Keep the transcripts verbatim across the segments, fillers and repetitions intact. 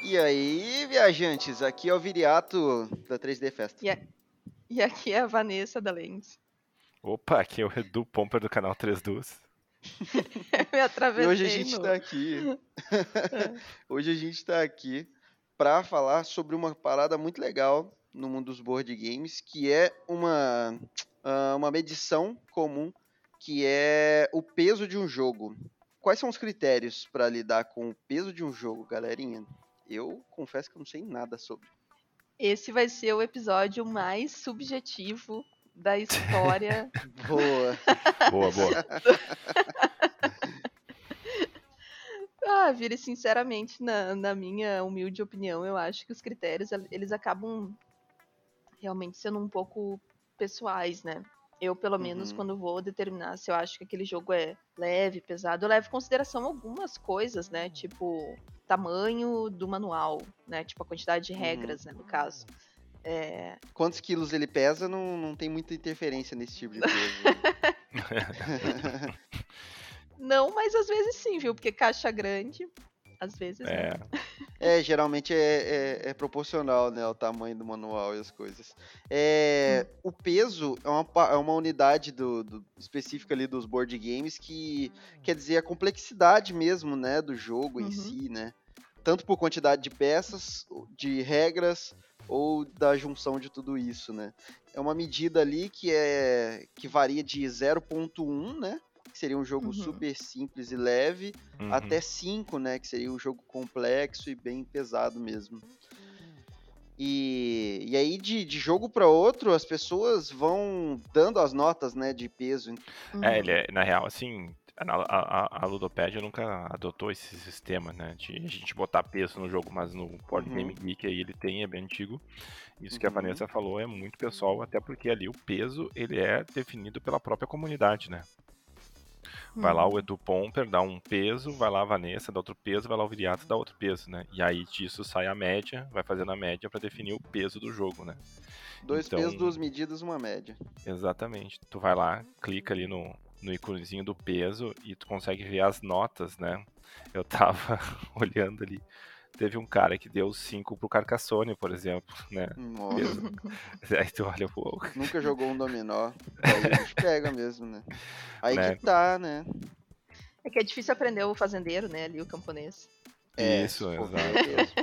E aí, viajantes, aqui é o Viriato da três D Festa. E, a- e aqui é a Vanessa da Lens. Opa, aqui é o Edu Pomper do canal três Duas. Eu me E atravessei hoje a gente no... tá aqui, É. hoje a gente tá aqui para falar sobre uma parada muito legal no mundo dos board games, que é uma, ah, uma medição comum, que é o peso de um jogo. Quais são os critérios para lidar com o peso de um jogo, galerinha? Eu confesso que eu não sei nada sobre. Esse vai ser o episódio mais subjetivo da história. Boa. Boa, boa. Ah, Vire, sinceramente, na, na minha humilde opinião, eu acho que os critérios, eles acabam realmente sendo um pouco pessoais, né? Eu, pelo menos, Uhum. quando vou determinar se eu acho que aquele jogo é leve, pesado, eu levo em consideração algumas coisas, né? Tipo, tamanho do manual, né? Tipo, a quantidade de Uhum. regras, né, no caso. É... Quantos quilos ele pesa não, não tem muita interferência nesse tipo de peso. Não, mas às vezes sim, viu? Porque caixa grande, às vezes, né? É, É, geralmente é, é- é proporcional, né, ao tamanho do manual e as coisas. É, o peso é uma, pa- é uma unidade do, do- específica ali dos board games que quer dizer a complexidade mesmo, né, do jogo em Uhum. si, né? Tanto por quantidade de peças, de regras ou da junção de tudo isso, né? É uma medida ali que é que varia de zero ponto um, né? Que seria um jogo Uhum. super simples e leve, uhum. até cinco, né, que seria um jogo complexo e bem pesado mesmo. E, e aí, de, de jogo para outro, as pessoas vão dando as notas, né, de peso. É, ele Uhum. é, na real, assim, a, a, a Ludopédia nunca adotou esse sistema, né, de a gente botar peso no jogo, mas no Board Uhum. Game Geek aí ele tem, é bem antigo. Isso que a Uhum. Vanessa falou é muito pessoal, até porque ali o peso, ele é definido pela própria comunidade, né. Vai lá o Edu Pomper, dá um peso, vai lá a Vanessa, dá outro peso, vai lá o Viriato, dá outro peso, né? E aí disso sai a média, vai fazendo a média pra definir o peso do jogo, né? Dois Então, pesos, duas medidas, uma média. exatamente. Tu vai lá, clica ali no, no íconezinho do peso e tu consegue ver as notas, né? Eu tava olhando ali, teve um cara que deu cinco pro Carcassonne, por exemplo, né? Nossa, Peso. Aí tu olha, pô, nunca jogou um dominó. Aí o bicho pega mesmo, né? Aí que né? tá, né? É que é difícil aprender o fazendeiro, né? Ali, o camponês. É, se Isso, for ver, é exato. mesmo.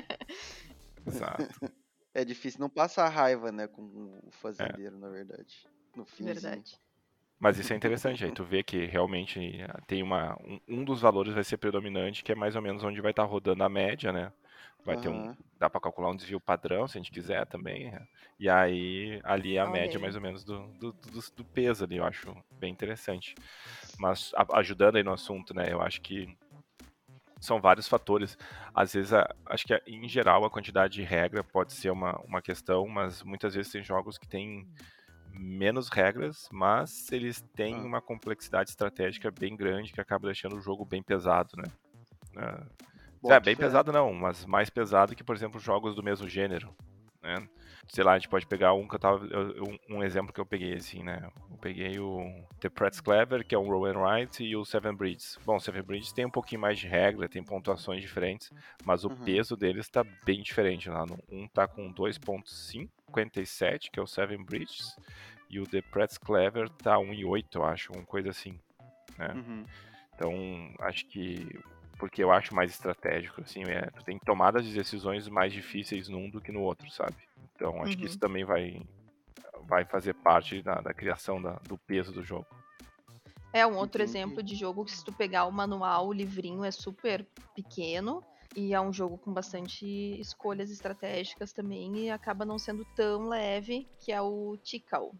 Exato. É difícil não passar raiva, né, com o É. fazendeiro, na verdade. No finzinho. Verdade. Mas isso é interessante, aí tu vê que realmente tem uma. Um, um dos valores vai ser predominante, que é mais ou menos onde vai estar rodando a média, né? Vai ter um. Aham. Dá pra calcular um desvio padrão, se a gente quiser também. né? E aí, ali é a Olha média aí. mais ou menos do, do, do, do peso ali, eu acho bem interessante. Mas a- ajudando aí no assunto, né? Eu acho que são vários fatores. Às vezes, a- acho que em geral a quantidade de regra pode ser uma, uma questão, mas muitas vezes tem jogos que têm menos regras, mas eles têm Ah. uma complexidade estratégica bem grande que acaba deixando o jogo bem pesado, né? É, é, Boto bem fé. pesado não, mas mais pesado que, por exemplo, jogos do mesmo gênero, né? Sei lá, a gente pode pegar um que eu tava. eu- Um, um exemplo que eu peguei, assim, né? Eu peguei o The Pretz Clever, que é um Roll and Write, e o Seven Bridges. Bom, o Seven Bridges tem um pouquinho mais de regra, tem pontuações diferentes, mas o Uhum. peso deles tá bem diferente lá. no- Um tá com dois ponto cinquenta e sete, que é o Seven Bridges, e o The Pretz Clever tá um e oito, eu acho, uma coisa assim, né? Uhum. Então, acho que. Porque eu acho mais estratégico, assim, é, tu tem tomadas de decisões mais difíceis num do que no outro, sabe? Então, acho que isso Uhum. também vai, vai fazer parte da, da criação da- do peso do jogo. É um outro Entendi. exemplo de jogo que se tu pegar o manual, o livrinho é super pequeno e é um jogo com bastante escolhas estratégicas também e acaba não sendo tão leve, que é o Tikal,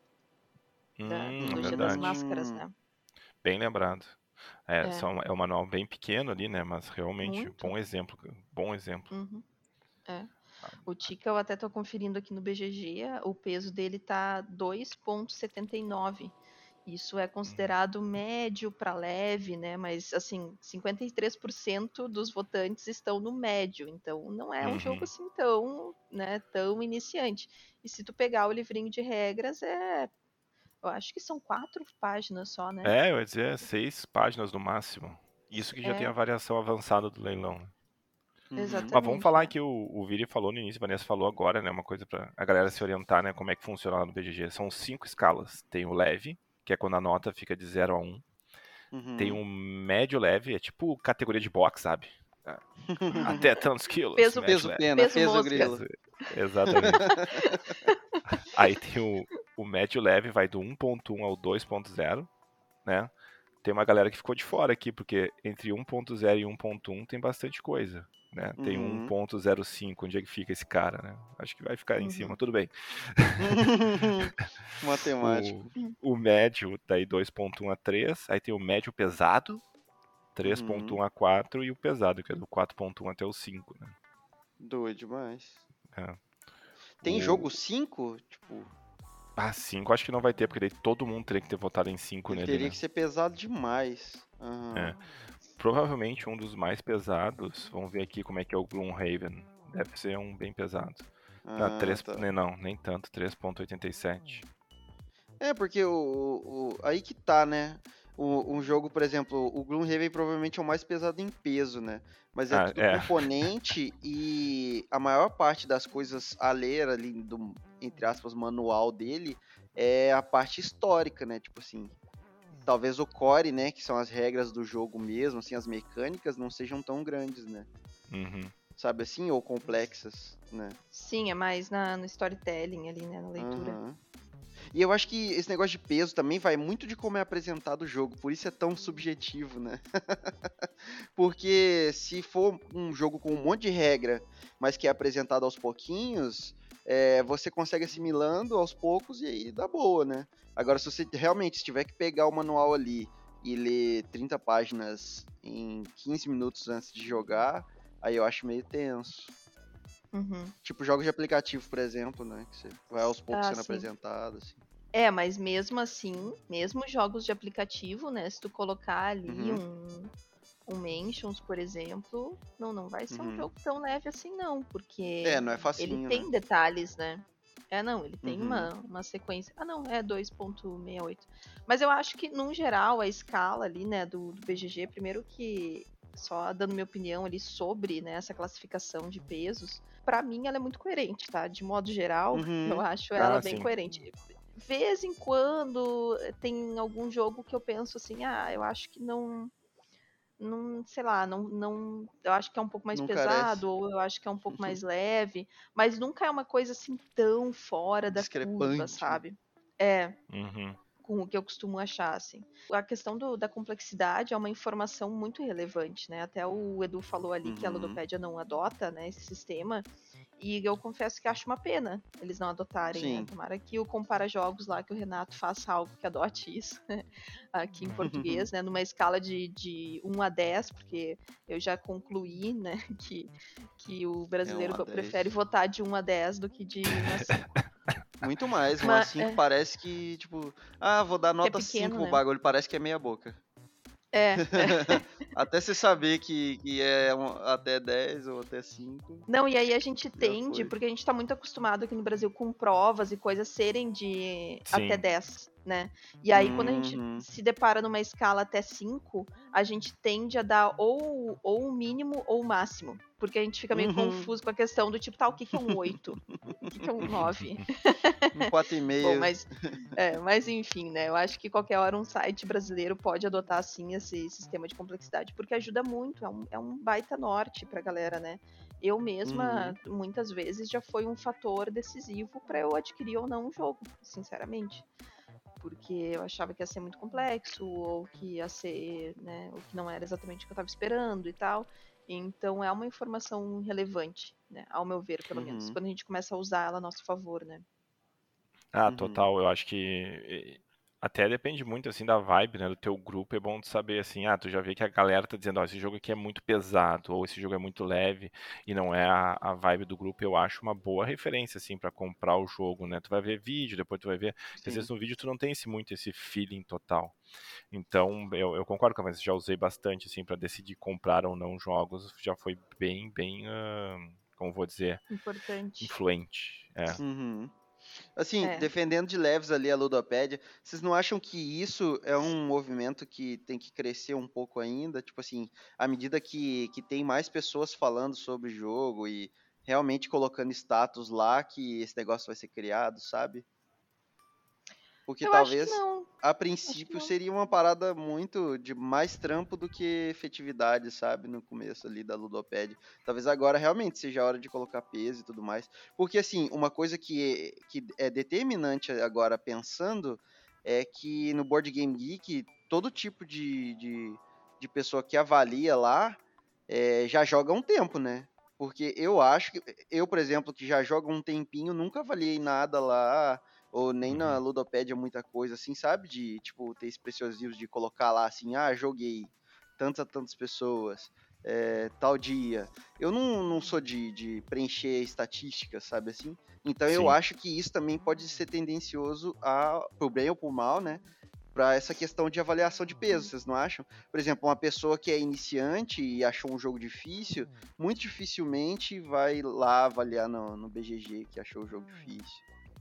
da Hum, é trilogia das verdade. máscaras, Hum. né? Bem lembrado. É, É, são, é um manual bem pequeno ali, né? Mas realmente, muito. bom exemplo. Bom exemplo. Uhum. É. O Tikal, até tô conferindo aqui no B G G, o peso dele tá dois ponto setenta e nove. Isso é considerado médio para leve, né? Mas, assim, cinquenta e três por cento dos votantes estão no médio. Então, não é um jogo Uhum. assim tão, né, tão iniciante. E se tu pegar o livrinho de regras, é... Eu acho que são quatro páginas só, né? É, eu ia dizer, seis páginas no máximo. Isso que já tem a É, variação avançada do leilão. né? Uhum. Exatamente. Mas vamos falar é. que o, o Viri falou no início, a Vanessa falou agora, né? Uma coisa pra a galera se orientar, né? Como é que funciona lá no B G G. São cinco escalas. Tem o leve, que é quando a nota fica de zero a um. Tem Uhum. um médio leve, é tipo categoria de boxe, sabe? Ah, Até tantos quilos, Peso- médio Peso leve. pena, Peso peso mosca. grilo. Ex- Exatamente. Aí tem o, o médio leve, vai do um ponto um ao dois ponto zero, né? Tem uma galera que ficou de fora aqui, porque entre um ponto zero e um ponto um tem bastante coisa, né? Tem um Uhum. ponto zero cinco, onde é que fica esse cara, né? Acho que vai ficar em Uhum. cima, tudo bem. Matemático. O, o médio, daí dois ponto um a três, aí tem o médio pesado, três ponto um Uhum. a quatro, e o pesado, que é do quatro ponto um até o cinco, né? Doido demais. É. Tem O- jogo cinco? Tipo, Ah, cinco acho que não vai ter, porque daí todo mundo teria que ter votado em cinco ele nele, teria né? que ser pesado demais. Aham. É. Provavelmente um dos mais pesados, vamos ver aqui como é que é o Gloomhaven. Deve ser um bem pesado. Não, Ah, três, tá. nem, não, nem tanto, três ponto oitenta e sete. É, porque o, o- o- aí que tá, né? O, um jogo, por exemplo, o Gloomhaven provavelmente é o mais pesado em peso, né? Mas é Ah, tudo é. componente e a maior parte das coisas a ler ali do, entre aspas, manual dele é a parte histórica, né? Tipo assim, talvez o core, né, que são as regras do jogo mesmo, assim, as mecânicas não sejam tão grandes, né? Uhum. Sabe assim, ou complexas, né? Sim, é mais na, no storytelling ali, né? Na leitura. Aham. E eu acho que esse negócio de peso também vai muito de como é apresentado o jogo, por isso é tão subjetivo, né? Porque se for um jogo com um monte de regra, mas que é apresentado aos pouquinhos, é, você consegue assimilando aos poucos e aí dá boa, né? Agora, se você realmente tiver que pegar o manual ali e ler trinta páginas em quinze minutos antes de jogar, aí eu acho meio tenso. Uhum. Tipo jogos de aplicativo, por exemplo, né? Que você vai aos poucos Ah, sendo sim. apresentado, assim. É, mas mesmo assim, mesmo jogos de aplicativo, né? Se tu colocar ali Uhum. um, um Mentions, por exemplo, não, não vai ser um Uhum. jogo tão leve assim, não, porque É, não é ele facinho, tem né? detalhes, né? É, não, ele tem Uhum. uma, uma sequência. Ah, não, é dois ponto sessenta e oito. Mas eu acho que, num geral, a escala ali, né, do, do B G G, primeiro que, só dando minha opinião ali sobre, né, essa classificação de pesos, pra mim ela é muito coerente, tá? De modo geral, Uhum. eu acho ela Ah, bem sim. coerente. Vez em quando tem algum jogo que eu penso assim, ah, eu acho que não, não, sei lá, não, não, eu acho que é um pouco mais Não pesado, carece. ou eu acho que é um pouco mais leve, mas nunca é uma coisa assim tão fora da curva, Discrepante, né? sabe? É, Uhum. com o que eu costumo achar, assim. A questão do- da complexidade é uma informação muito relevante, né? Até o Edu falou ali que a Uhum. Ludopédia não adota, né, esse sistema, e eu confesso que acho uma pena eles não adotarem, né? Sim. Tomara que o Compara Jogos lá, que o Renato faça algo que adote isso, né? Aqui em português, né? Numa escala de, de um a dez, porque eu já concluí, né, que, que o É um brasileiro a prefere dez. votar de um a dez do que de um a cinco. Muito mais. Um a Mas, cinco é, parece que, tipo, ah, vou dar que é nota cinco pequeno, pro né? bagulho. Parece que é meia boca. É, é. Até você saber que, que é um- até dez ou até cinco, Não, e aí a gente já tende, foi. porque a gente tá muito acostumado aqui no Brasil com provas e coisas serem de até Sim. dez, né? E aí quando a gente Uhum. se depara numa escala até cinco, a gente tende a dar ou, ou o mínimo ou o máximo. Porque a gente fica meio Uhum. confuso com a questão do tipo, tá, o que, que é um oito? O que, que é um nove? Um quatro Bom, e meio. mas, é, mas enfim, né? Eu acho que qualquer hora um site brasileiro pode adotar assim esse sistema de complexidade, porque ajuda muito, é um, é um baita norte pra galera, né? Eu mesma, Uhum. muitas vezes, já foi um fator decisivo para eu adquirir ou não um jogo, sinceramente. Porque eu achava que ia ser muito complexo, ou que ia ser, né, o que não era exatamente o que eu estava esperando e tal. Então é uma informação relevante, né, ao meu ver, pelo menos, Uhum. quando a gente começa a usar ela a nosso favor, né? Ah, Uhum. total. Eu acho que eh, até depende muito assim da vibe, né, do teu grupo. É bom tu saber assim, ah, tu já vê que a galera tá dizendo, ó, esse jogo aqui é muito pesado ou esse jogo é muito leve e não é a, a vibe do grupo. Eu acho uma boa referência assim pra comprar o jogo, né? Tu vai ver vídeo, depois tu vai ver. Porque às Sim. vezes no vídeo tu não tem esse, muito esse feeling total. Então, eu, eu concordo com a Vanessa, já usei bastante assim para decidir comprar ou não jogos. Já foi bem, bem, ah, como vou dizer, Importante. influente. É. Uhum. Assim, É. defendendo de leves ali a ludopédia, vocês não acham que isso é um movimento que tem que crescer um pouco ainda? Tipo assim, à medida que, que tem mais pessoas falando sobre o jogo e realmente colocando status lá, que esse negócio vai ser criado, sabe? Porque Eu acho que talvez, não. a Acho que princípio, não. seria uma parada muito de mais trampo do que efetividade, sabe? No começo ali da ludopédia. Talvez agora realmente seja a hora de colocar peso e tudo mais. Porque, assim, uma coisa que, que é determinante agora pensando é que no Board Game Geek, todo tipo de, de, de pessoa que avalia lá é, já joga há um tempo, né? Porque eu acho que, eu, por exemplo, que já jogo há um tempinho, nunca avaliei nada lá, ou nem na Uhum. Ludopédia muita coisa assim, sabe? De, tipo, ter esse preciosismo de colocar lá assim, ah, joguei tantas a tantas pessoas, é, tal dia. Eu não, não sou de, de preencher estatísticas, sabe assim? Então eu Sim. acho que isso também pode ser tendencioso a, pro bem ou pro mal, né? Para essa questão de avaliação de peso, vocês não acham? Por exemplo, uma pessoa que é iniciante e achou um jogo difícil, muito dificilmente vai lá avaliar no, no B G G que achou o jogo difícil.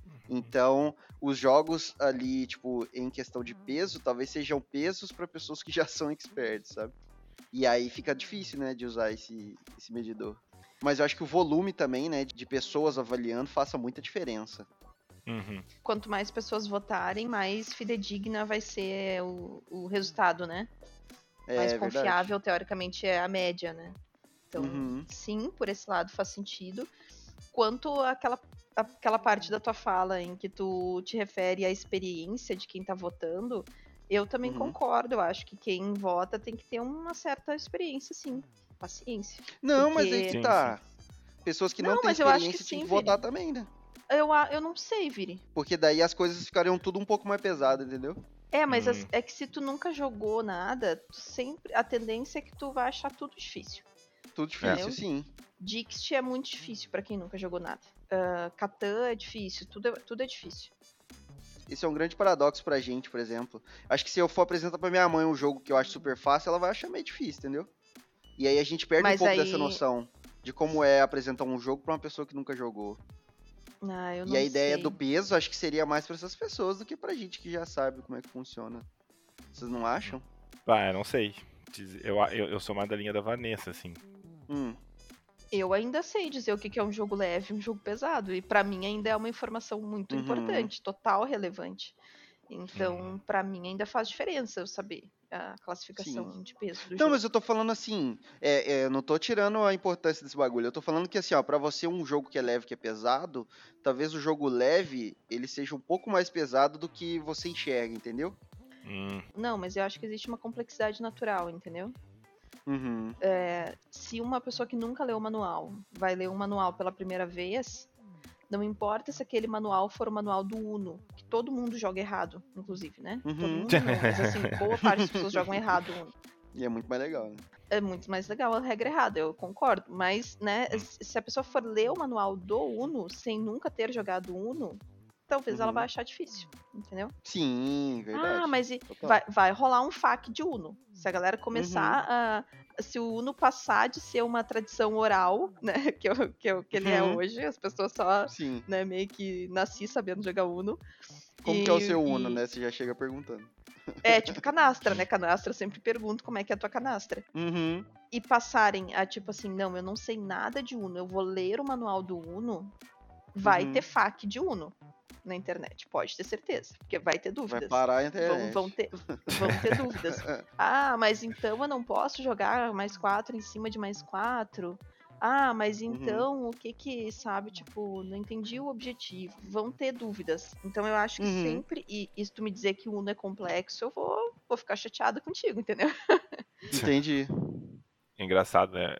Então, os jogos ali, tipo, em questão de peso, talvez sejam pesos para pessoas que já são experts, sabe? E aí fica difícil, né, de usar esse, esse medidor. Mas eu acho que o volume também, né, de pessoas avaliando faça muita diferença. Uhum. Quanto mais pessoas votarem, mais fidedigna vai ser o, o resultado, né? Mais É verdade. confiável, teoricamente, é a média, né? Então, Uhum. sim, por esse lado faz sentido. Quanto àquela, àquela parte da tua fala em que tu te refere à experiência de quem tá votando, eu também Uhum. concordo. Eu acho que quem vota tem que ter uma certa experiência, sim. Paciência. Não, mas aí Porque- que Sim, tá. Pessoas que não, Não, têm mas eu acho que experiência tinham sim, que votar Vini. também, né? Eu, a- eu não sei, Viri. Porque daí as coisas ficariam tudo um pouco mais pesado, entendeu? É, mas as- Hum. é que se tu nunca jogou nada, tu sempre a tendência é que tu vai achar tudo difícil. Tudo difícil, Entendeu? sim. Dixit é muito difícil pra quem nunca jogou nada. Ah, Catan é difícil, tudo é, tudo é difícil. Esse é um grande paradoxo pra gente, por exemplo. Acho que se eu for apresentar pra minha mãe um jogo que eu acho super fácil, ela vai achar meio difícil, entendeu? E aí a gente perde Mas um pouco aí- dessa noção de como é apresentar um jogo pra uma pessoa que nunca jogou. Ah, eu E não a ideia sei. do peso, acho que seria mais pra essas pessoas do que pra gente que já sabe como é que funciona. Vocês não acham? Ah, eu não sei. Diz- Eu, eu, eu sou mais da linha da Vanessa, assim. Hum, Eu ainda sei dizer o que que é um jogo leve e um jogo pesado. E pra mim ainda é uma informação muito Uhum. importante, total relevante. Então, pra mim ainda faz diferença eu saber a classificação de peso do Não, jogo. mas eu tô falando assim, é, é, eu não tô tirando a importância desse bagulho. Eu tô falando que assim, ó, pra você um jogo que é leve, que é pesado, talvez o jogo leve, ele seja um pouco mais pesado do que você enxerga, entendeu? Hum, Não, mas eu acho que existe uma complexidade natural, entendeu? Uhum. Se uma pessoa que nunca leu o manual vai ler o manual pela primeira vez, não importa se aquele manual for o manual do Uno, que todo mundo joga errado, inclusive, né? Uhum. Todo mundo não, mas assim, boa parte das pessoas jogam errado o Uno. E é muito mais legal, né? É muito mais legal a regra errada, eu concordo. Mas, né, Hum. se a pessoa for ler o manual do Uno sem nunca ter jogado Uno, talvez ela Uhum. vai achar difícil, entendeu? Sim, verdade. Ah, mas e- Total. vai, vai rolar um F A Q de Uno. Se a galera começar a. Se o Uno passar de ser uma tradição oral, né? Que, eu- que, eu- que ele é Uhum. hoje, as pessoas só, Sim. né, meio que nasci sabendo jogar Uno. Como E- que é o seu Uno, e- né? Você já chega perguntando. É tipo canastra, né? Canastra, eu sempre pergunto como é que é a tua canastra. Uhum. E passarem a tipo assim, não, eu não sei nada de Uno, eu vou ler o manual do Uno, vai Uhum. ter F A Q de Uno na internet, pode ter certeza, porque vai ter Vai dúvidas. parar a Vão, internet. vão, ter, vão ter dúvidas. Ah, mas então eu não posso jogar mais quatro em cima de mais quatro? Ah, mas então o que que, sabe, tipo, não entendi o objetivo. Vão ter dúvidas. Então eu acho que Uhum. sempre, e, e se tu me dizer que o Uno é complexo, eu vou, vou ficar chateada contigo, entendeu? Entendi. engraçado, né?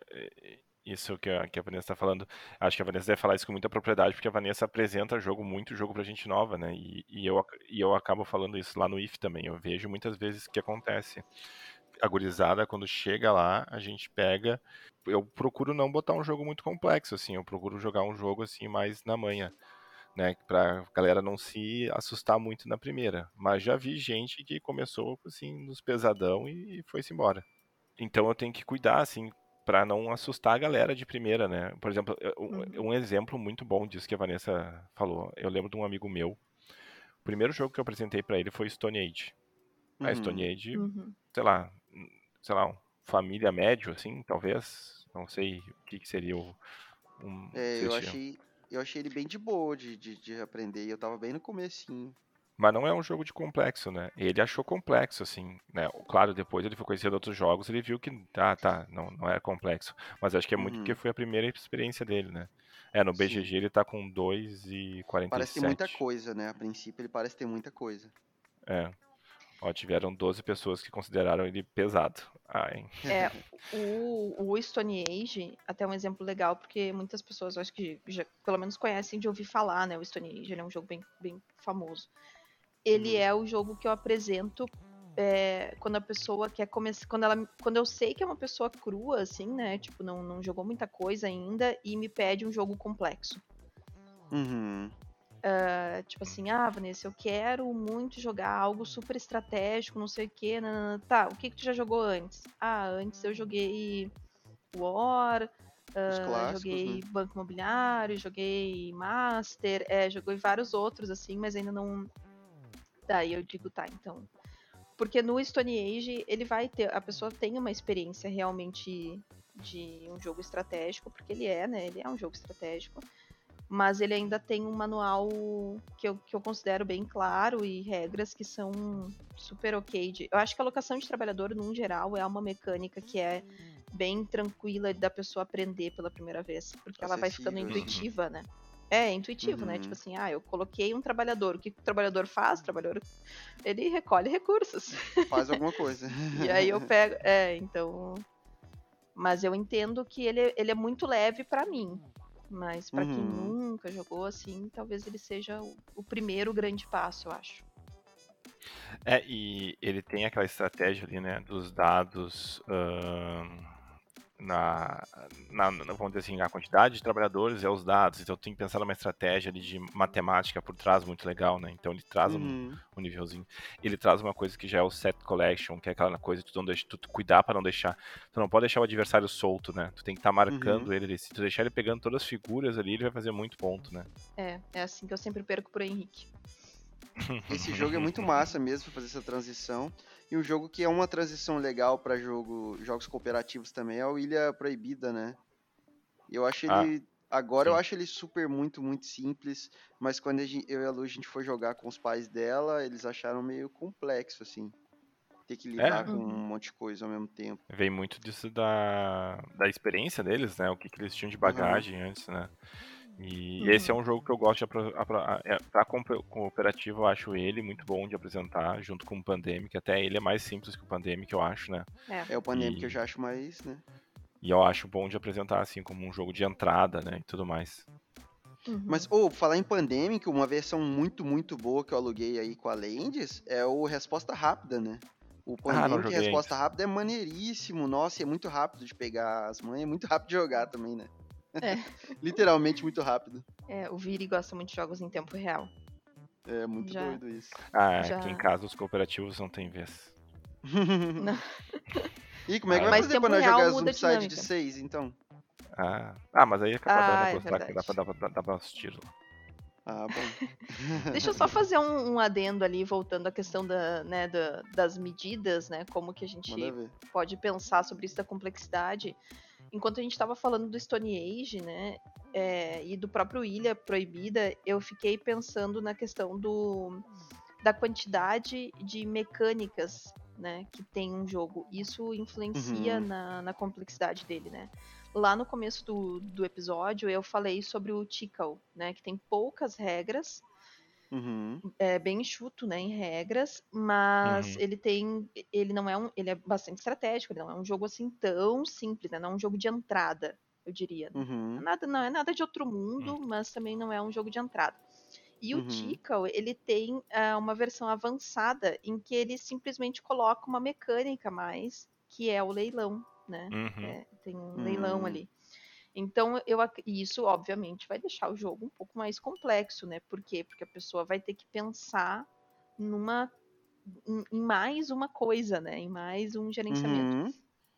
Isso que a, que a Vanessa tá falando. Acho que a Vanessa deve falar isso com muita propriedade, porque a Vanessa apresenta jogo, muito jogo pra gente nova, né? E, e, eu, ac- e eu acabo falando isso lá no I F também. Eu vejo muitas vezes que acontece. A gurizada, quando chega lá, a gente pega. Eu procuro não botar um jogo muito complexo, assim. Eu procuro jogar um jogo, assim, mais na manha, né? Pra galera não se assustar muito na primeira. Mas já vi gente que começou, assim, nos pesadão e foi-se embora. Então eu tenho que cuidar, assim, pra não assustar a galera de primeira, né? Por exemplo, eu- um, Uhum. um exemplo muito bom disso que a Vanessa falou. Eu lembro de um amigo meu. O primeiro jogo que eu apresentei pra ele foi Stone Age. A Stone Uhum. Age, Uhum. sei lá, hum, sei lá, um família médio, assim, talvez. Não sei o que, que seria o. Um, É, se eu eles tinham. achei, eu achei ele bem de boa de, de, de aprender. E eu tava bem no comecinho. Mas não é um jogo de complexo, né? Ele achou complexo, assim, né? Claro, depois ele foi conhecendo outros jogos, ele viu que, ah, tá, não, não é complexo. Mas acho que é muito porque Uhum. foi a primeira experiência dele, né? É, no Sim. B G G ele tá com dois e quarenta e Parece ter muita sete. coisa, né? A princípio ele parece ter muita coisa. É. Ó, tiveram doze pessoas que consideraram ele pesado. Ah, hein? É, o, o Stone Age, até um exemplo legal, porque muitas pessoas, eu acho que já, pelo menos conhecem de ouvir falar, né? O Stone Age, ele é um jogo bem, bem famoso. Ele Uhum. é o jogo que eu apresento é, quando a pessoa quer começar, quando ela, quando eu sei que é uma pessoa crua, assim, né? Tipo, não, não jogou muita coisa ainda e me pede um jogo complexo. Uhum. É, tipo assim, ah, Vanessa, eu quero muito jogar algo super estratégico, não sei o que, tá, o que que tu já jogou antes? Ah, antes eu joguei War, Os uh, clássicos, joguei né? Banco Imobiliário, joguei Master, é, joguei vários outros, assim, mas ainda não... Daí eu digo, tá, então... Porque no Stone Age, ele vai ter... A pessoa tem uma experiência realmente de um jogo estratégico, porque ele é, né? Ele é um jogo estratégico. Mas ele ainda tem um manual que eu, que eu considero bem claro e regras que são super ok. De... Eu acho que a alocação de trabalhador, num geral, é uma mecânica que é bem tranquila da pessoa aprender pela primeira vez, porque ela vai ficando Acessível, assim. Uhum. intuitiva, né? É, intuitivo, né? Tipo Uhum. assim, ah, eu coloquei um trabalhador. O que o trabalhador faz? O trabalhador, ele recolhe recursos. Faz alguma coisa. E aí eu pego. É, então. Mas eu entendo que ele, ele é muito leve pra mim. Mas pra quem Uhum. nunca jogou assim, talvez ele seja o, o primeiro grande passo, eu acho. É, e ele tem aquela estratégia ali, né, dos dados ahn, na, na, na- vamos dizer assim, a quantidade de trabalhadores é os dados, então tem que pensar numa estratégia ali de matemática por trás muito legal, né? Então ele traz um, Uhum. um nívelzinho. Ele traz uma coisa que já é o set collection, que é aquela coisa que tu, não deixa, tu cuidar para não deixar, tu não pode deixar o adversário solto, né? Tu tem que estar Uhum. marcando ele, se tu deixar ele pegando todas as figuras ali, ele vai fazer muito ponto, né? É, é assim que eu sempre perco pro Henrique. Esse jogo é muito massa mesmo pra fazer essa transição. E um jogo que é uma transição legal pra jogo, jogos cooperativos também é o Ilha Proibida, né? Eu acho Ah, ele. Agora eu sim. acho ele super, muito, muito simples. Mas quando a gente- eu e a Lu a gente foi jogar com os pais dela, eles acharam meio complexo, assim. Ter que lidar É, com um Uhum. monte de coisa ao mesmo tempo. vem muito disso da, da experiência deles, né? O que, que eles tinham de Aham. bagagem antes, né? E esse é Uhum. um jogo que eu gosto de apro- apro- é, pra comp- cooperativo, eu acho ele muito bom de apresentar, junto com o Pandemic. Até ele é mais simples que o Pandemic, eu acho, né? É. É o Pandemic que eu E, já acho mais, né? e eu acho bom de apresentar, assim, como um jogo de entrada, né? E tudo mais. Mas, Uhum. ou, falar em Pandemic, uma versão muito, muito boa que eu aluguei aí com a Lendes é o Resposta Rápida, né? O Ah, não Pandemic joguei ainda. Resposta Rápida é maneiríssimo, nossa, e é muito rápido de pegar as manhas, é muito rápido de jogar também, né? É. Literalmente muito rápido. É, o Viri gosta muito de jogos em tempo real. É muito Já. doido isso. Ah, aqui em Já. casa os cooperativos não tem vez. Não. E como é que vai Aí, Mas fazer pra tempo nós real jogar muda a Zombicide de dinâmica. seis, então? ah, ah, mas aí é capaz de Ah, não é gostar, que dá pra verdade. dar, pra- dar pra uns tiros. Ah, bom. Deixa eu só fazer um, um adendo ali, voltando à questão da, né, da- das medidas, né? Como que a Manda gente ver. pode pensar sobre isso da complexidade. Enquanto a gente estava falando do Stone Age, né? é, e do próprio Ilha Proibida, eu fiquei pensando na questão do, da quantidade de mecânicas, né, que tem um jogo. Isso influencia Uhum, na, na complexidade dele, né? Lá no começo do, do episódio eu falei sobre o Tikal, né, que tem poucas regras, uhum, é bem enxuto, né, em regras, mas Uhum. ele tem, ele não é um, ele é bastante estratégico, ele não é um jogo assim tão simples, né, não é um jogo de entrada, eu diria. uhum, Nada, não é nada de outro mundo, mas também não é um jogo de entrada. E o uhum, Tikal, ele tem uh, uma versão avançada em que ele simplesmente coloca uma mecânica a mais, que é o leilão, né? Uhum. É, tem um leilão uhum, ali. Então, eu, isso, obviamente, vai deixar o jogo um pouco mais complexo, né? Por quê? Porque a pessoa vai ter que pensar numa, em mais uma coisa, né? Em mais um gerenciamento. uhum.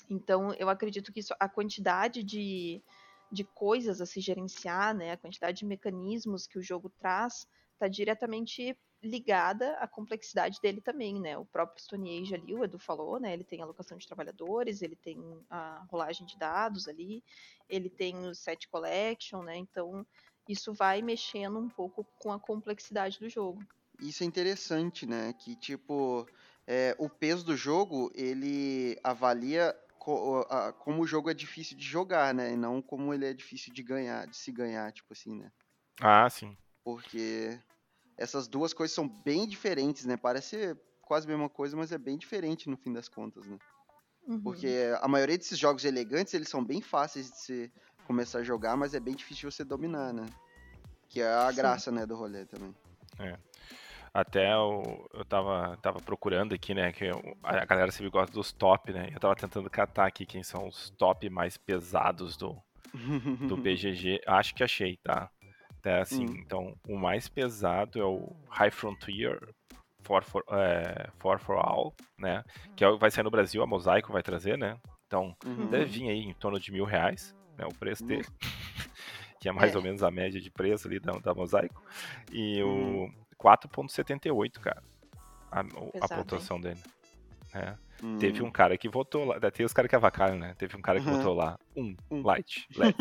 Então, eu acredito que isso, a quantidade de, de coisas a se gerenciar, né, a quantidade de mecanismos que o jogo traz, está diretamente ligada à complexidade dele também, né? O próprio Stone Age ali, o Edu falou, né? Ele tem alocação de trabalhadores, ele tem a rolagem de dados ali, ele tem o set collection, né? Então, isso vai mexendo um pouco com a complexidade do jogo. Isso é interessante, né? Que, tipo, é, o peso do jogo, ele avalia co- a- como o jogo é difícil de jogar, né? E não como ele é difícil de ganhar, de se ganhar, tipo assim, né? Ah, sim. Porque essas duas coisas são bem diferentes, né? Parece ser quase a mesma coisa, mas é bem diferente no fim das contas, né? Uhum. Porque a maioria desses jogos elegantes, eles são bem fáceis de você começar a jogar, mas é bem difícil de você dominar, né? Que é a Sim. graça, né, do rolê também. É. Até eu, eu tava, tava procurando aqui, né? Que eu- a galera sempre gosta dos top, né? Eu tava tentando catar aqui quem são os top mais pesados do, do B G G. Acho que achei, tá? Até assim, Hum. então, o mais pesado é o High Frontier For for, é, for, for All, né? Que é o- vai sair no Brasil, a Mosaico vai trazer, né? Então, Uhum. deve vir aí em torno de mil reais, né? O preço dele. Que é mais É. ou menos a média de preço ali da, da Mosaico. E Uhum. o quatro ponto setenta e oito, cara. A, o- a Pesado, pontuação dele. É. Hum. Teve um cara que votou lá. Tem os caras que avacalham, né? Teve um cara que Uhum. votou lá. Um, Um. light, leve.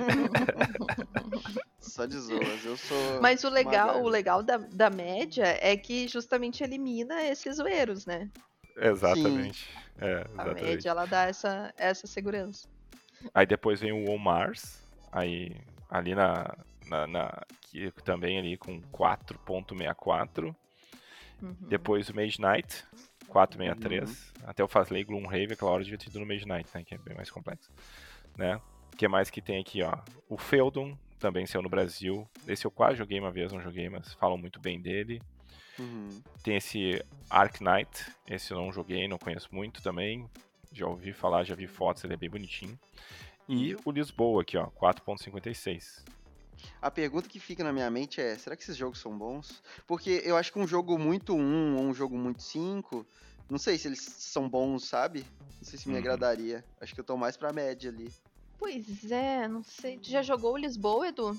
Só de zoas, eu sou. Mas o legal, o MacGyver. legal da, da média é que justamente elimina esses zoeiros, né? Sim. Exatamente. É, A média, exatamente. ela dá essa, essa segurança. Aí depois vem o Omars. Aí ali na. na, na que também ali com quatro ponto sessenta e quatro. Uhum. Depois o Mage Knight, quatro sessenta e três. Uhum. Até eu Fazley Gloomhaven, aquela hora devia ter ido no Mage Knight, né? Que é bem mais complexo. Né? O que mais que tem aqui, ó? O Feudum, também saiu no Brasil. Esse eu quase joguei uma vez, não joguei, mas falam muito bem dele. Uhum. Tem esse Ark Knight, esse eu não joguei, não conheço muito também. Já ouvi falar, já vi fotos, ele é bem bonitinho. E Uhum. o Lisboa aqui, ó, quatro ponto cinquenta e seis. A pergunta que fica na minha mente é: será que esses jogos são bons? Porque eu acho que um jogo muito um ou um jogo muito cinco, não sei se eles são bons, sabe? Não sei se me Uhum. agradaria. Acho que eu tô mais pra média ali. Pois é, não sei. Tu já jogou o Lisboa, Edu?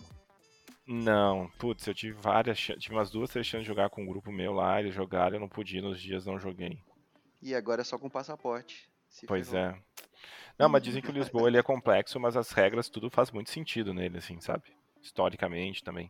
Não, putz, eu tive várias, chan- tive umas duas, três chances de jogar com um grupo meu lá, eles jogaram, eu não podia, nos dias não joguei. E agora é só com passaporte. Se Pois ferrou. é. Não, mas dizem que o Lisboa ele é complexo, mas as regras tudo faz muito sentido nele, assim, sabe? Historicamente também.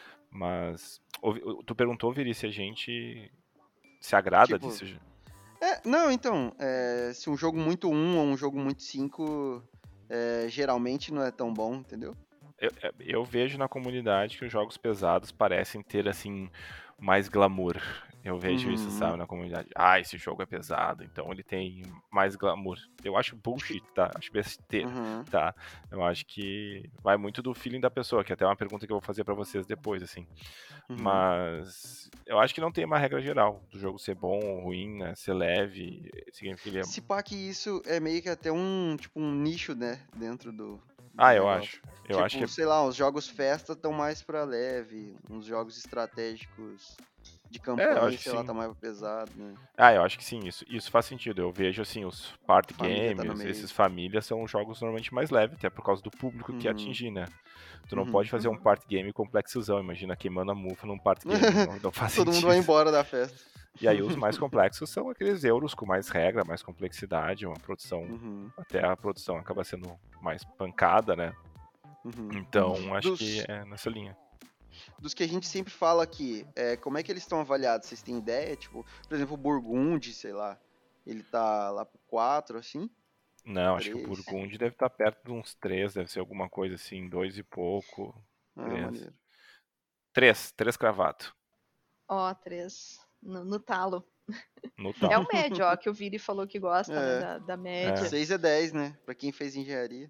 Mas ouvi- tu perguntou, Viri, se a gente se agrada Tipo, disso? é, não, então, é, se um jogo muito um ou um jogo muito cinco, é, geralmente não é tão bom, entendeu? Eu, eu vejo na comunidade que os jogos pesados parecem ter, assim, mais glamour. Eu vejo isso, Uhum. sabe, na comunidade. Ah, esse jogo é pesado, então ele tem mais glamour. Eu acho Acho que. bullshit, tá? Acho besteira, Uhum. tá? Eu acho que vai muito do feeling da pessoa, que é até uma pergunta que eu vou fazer pra vocês depois, assim. Uhum. Mas eu acho que não tem uma regra geral do jogo ser bom ou ruim, né? Ser leve, significa que ele é... Se pá que isso é meio que até um, tipo, um nicho, né, dentro do, do Ah, eu negócio. acho. Eu acho que Tipo, é... sei lá, os jogos festa estão mais pra leve, uns jogos estratégicos de É, eu campanha, acho que sei lá, tá sim. mais pesado, né? Ah, eu acho que sim, isso, isso faz sentido. Eu vejo assim, os party Família tá no games, meio. esses famílias são jogos normalmente mais leves, até por causa do público que Uhum. atingir, né? Tu não Uhum. pode fazer um Uhum. party game complexozão, imagina queimando a mufa num party game, não, não faz Todo mundo vai sentido. embora da festa. E aí os mais complexos são aqueles euros com mais regra, mais complexidade, uma produção, Uhum. até a produção acaba sendo mais pancada, né? Uhum. Então acho que Dos, é nessa linha. dos que a gente sempre fala aqui, é, como é que eles estão avaliados? Vocês têm ideia? Tipo, por exemplo, o Burgundy, sei lá, ele tá lá pro quatro, assim? Não, acho que o três? Burgundy deve estar perto de uns três, deve ser alguma coisa assim, dois e pouco, Ah, três. maneiro. Três, três cravado, Ó, três. No, no talo. no É tal. o médio, ó, que o Viri falou que gosta, né, É, da, da É. média. seis é dez, né? Pra quem fez engenharia.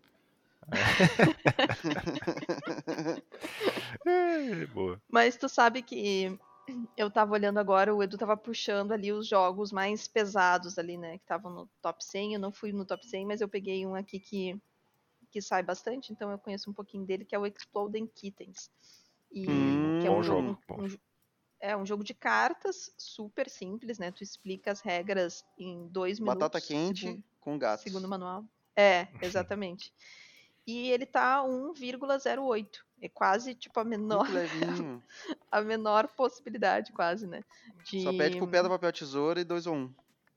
É, boa. Mas tu sabe que eu tava olhando agora, o Edu tava puxando ali os jogos mais pesados ali, né, que estavam no top cem. Eu não fui no top cem, mas eu peguei um aqui que, que sai bastante, então eu conheço um pouquinho dele, que é o Exploding Kittens. E Hum, que é bom um jogo, jogo, Hum, bom um, jogo. É um jogo de cartas, super simples, né? Tu explica as regras em dois minutos. Batata quente segundo, com gatos. segundo o manual. É, exatamente. E ele tá um vírgula zero oito. É quase, tipo, a menor, Muito levinho. a menor possibilidade, quase, né? De... Só pede pro pedra, papel, tesoura e dois ou um.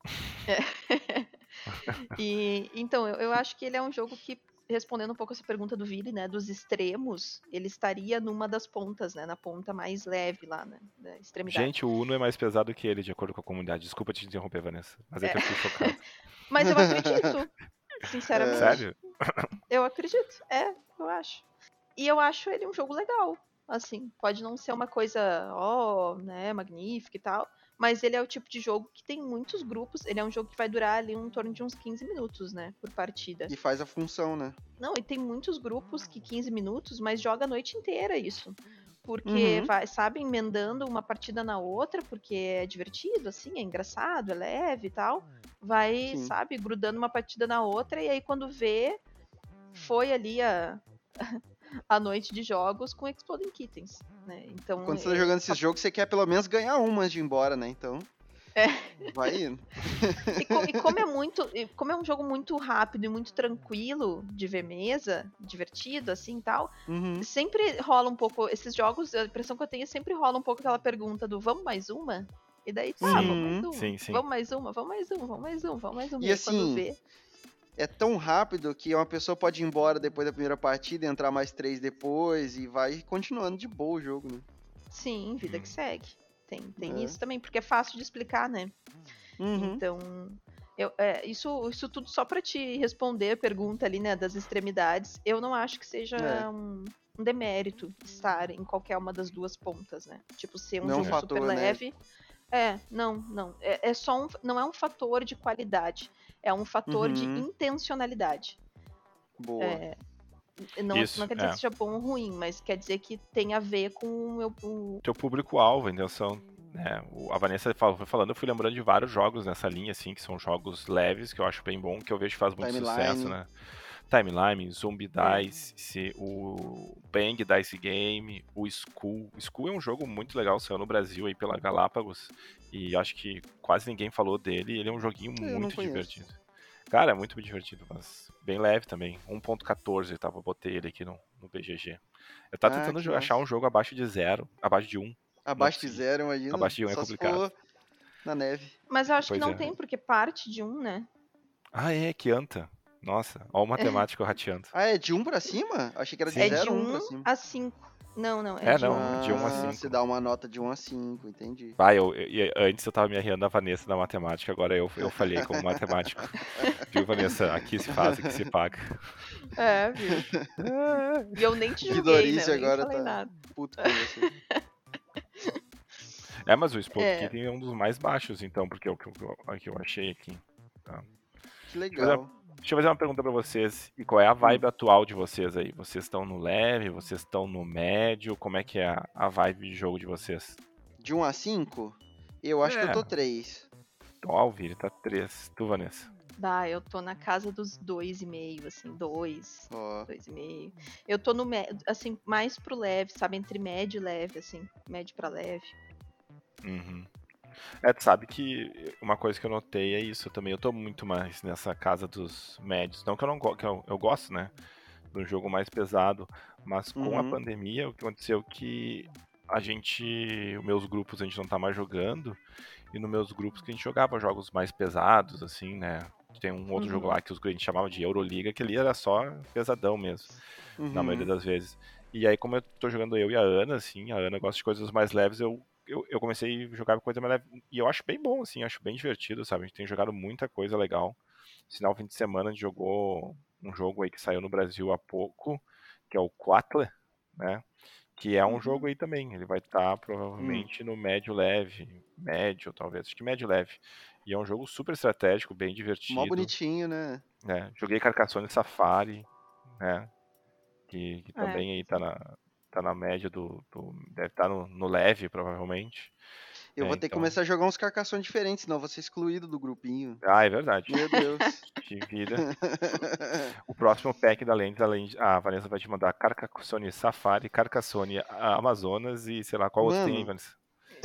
E, então, eu, eu acho que ele é um jogo que, respondendo um pouco essa pergunta do Vili, né, dos extremos, ele estaria numa das pontas, né, na ponta mais leve lá, né, da extremidade. Gente, o Uno é mais pesado que ele, de acordo com a comunidade. Desculpa te interromper, Vanessa, mas é que eu fiquei chocado. Mas eu acredito, sinceramente. Sério? Eu acredito, é, eu acho. E eu acho ele um jogo legal, assim, pode não ser uma coisa, ó, né, magnífica e tal, mas ele é o tipo de jogo que tem muitos grupos, ele é um jogo que vai durar ali em torno de uns quinze minutos, né, por partida. E faz a função, né? Não, e tem muitos grupos que quinze minutos, mas joga a noite inteira isso. Porque Uhum. vai, sabe, emendando uma partida na outra, porque é divertido, assim, é engraçado, é leve e tal. Vai, Sim. sabe, grudando uma partida na outra, e aí quando vê, foi ali a, a noite de jogos com Exploding Kittens, né? Então, Quando você tá é, jogando esses jogos, você quer pelo menos ganhar uma antes de ir embora, né? Então. É. Vai indo. E, co- e como é muito, e como é um jogo muito rápido e muito tranquilo de ver mesa, divertido assim e tal, Uhum. sempre rola um pouco esses jogos, a impressão que eu tenho é sempre rola um pouco aquela pergunta do vamos mais uma? E daí tá, Sim, vamos mais uma. sim, sim. Vamos mais uma, vamos mais uma, vamos mais uma, vamos mais uma. E aí assim, quando vê, É tão rápido que uma pessoa pode ir embora depois da primeira partida, entrar mais três depois e vai continuando de boa o jogo, né? sim, vida Hum. que segue. Tem, tem É. isso também, porque é fácil de explicar, né? Uhum. Então, eu, é, isso, isso tudo só pra te responder a pergunta ali, né, das extremidades, eu não acho que seja É. um, um demérito estar em qualquer uma das duas pontas, né? Tipo, ser um Não é um jogo fator, super né? leve. É, não, não. É, é só um, não é um fator de qualidade, é um fator de Uhum. intencionalidade. Boa. É, não, Isso, não quer dizer é. que seja bom ou ruim, mas quer dizer que tem a ver com o meu. o- Teu público-alvo, a intenção. Né? O- A Vanessa fal- foi falando, eu fui lembrando de vários jogos nessa linha, assim, que são jogos leves, que eu acho bem bom, que eu vejo que faz muito Timeline. sucesso, né? Timeline, Zombie É. Dice, o Bang Dice Game, o Skull. O Skull é um jogo muito legal, saiu no Brasil aí pela Galápagos, e acho que quase ninguém falou dele, ele é um joguinho Eu não muito conheço. divertido. Cara, é muito divertido, mas bem leve também. um ponto quatorze, tá? Eu botei ele aqui no, no B G G. Eu tava Ah, tentando que jo- achar massa. um jogo abaixo de zero, abaixo de um. Abaixo de consegui. zero, imagina. Abaixo de um é Só se complicado. for na neve. Mas eu acho Pois que não é. tem, porque parte de um, né? Ah, é, que anta. Nossa, ó o matemático rateando. Ah, é de um pra cima? Achei que era de Sim. É zero de a um pra um cima. a cinco. Não, não, é, É, de não, um. de um a Ah, cinco. você dá uma nota de um a cinco, entendi. Vai, eu, eu- antes eu tava me arriando a Vanessa da matemática, agora eu, eu falhei como matemático. Viu, Vanessa? Aqui se faz, aqui se paga. É, viu? E eu nem te Que julguei, né? Dorício Eu nem agora falei tá nada. puto com você. É, mas o Explode É. Kitten é um dos mais baixos, então, porque é o que eu, é o que eu achei aqui. Tá. Que legal. Deixa eu fazer uma pergunta pra vocês. E qual é a vibe atual de vocês aí? Vocês estão no leve? Vocês estão no médio? Como é que é a, a vibe de jogo de vocês? De um a cinco, eu acho que eu É. tô três. Ó, o Vini tá três. Tu, Vanessa? Dá, eu tô na casa dos dois e meio, assim, dois, Ó. dois e meio. Eu tô no médio, assim, mais pro leve, sabe? Entre médio e leve, assim, médio pra leve. Uhum. É, tu sabe que uma coisa que eu notei é isso também. Eu tô muito mais nessa casa dos médios. Não que eu não go que eu, eu gosto, né? De um jogo mais pesado. Mas com a Uhum. pandemia, o que aconteceu é que a gente. Os meus grupos a gente não tá mais jogando. E nos meus grupos que a gente jogava jogos mais pesados, assim, né? Tem um outro Uhum. jogo lá que os, a gente chamava de Euroliga, que ali era só pesadão mesmo, na Uhum. maioria das vezes. E aí, como eu tô jogando eu e a Ana, assim, a Ana gosta de coisas mais leves, eu, eu, eu comecei a jogar coisa mais leve. E eu acho bem bom, assim, acho bem divertido, sabe? A gente tem jogado muita coisa legal. Sinal, fim de semana a gente jogou um jogo aí que saiu no Brasil há pouco, que é o Quatla, né? Que é um Uhum. jogo aí também. Ele vai estar provavelmente no médio leve, médio talvez, acho que médio leve. E é um jogo super estratégico, bem divertido. Mó bonitinho, né? Né? Joguei Carcassonne Safari, né? Que, que É. também aí tá na, tá na média do, do- deve estar no, no leve, provavelmente. Eu É, vou ter que então- começar a jogar uns carcações diferentes, senão eu vou ser excluído do grupinho. Ah, é verdade. Meu Deus. Te vira. O próximo pack da Lentes, além de, a Vanessa vai te mandar Carcassonne Safari, Carcassonne Amazonas e sei lá qual outro tem aí, Mano, Vanessa.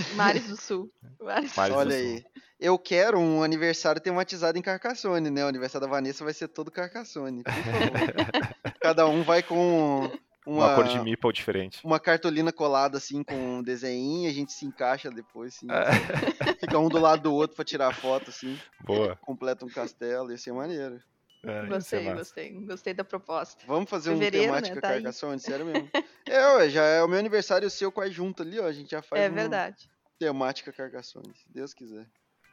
Mares do Sul. Mares... Mares do Olha Sul. aí. Eu quero um aniversário tematizado em Carcassonne, né? O aniversário da Vanessa vai ser todo Carcassonne, por favor. Cada um vai com Uma, uma cor de uma, meeple diferente. uma cartolina colada, assim, com um desenho, a gente se encaixa depois, assim. Fica um do lado do outro pra tirar foto, assim. Boa. Completa um castelo, ia ser maneiro. É, gostei, gostei. Gostei da proposta. Vamos fazer um Fevereiro, temática né? Tá Carcassonne, sério mesmo. É, ué, já é o meu aniversário e o seu quase junto ali, ó. A gente já faz É um verdade. temática Carcassonne, se Deus quiser.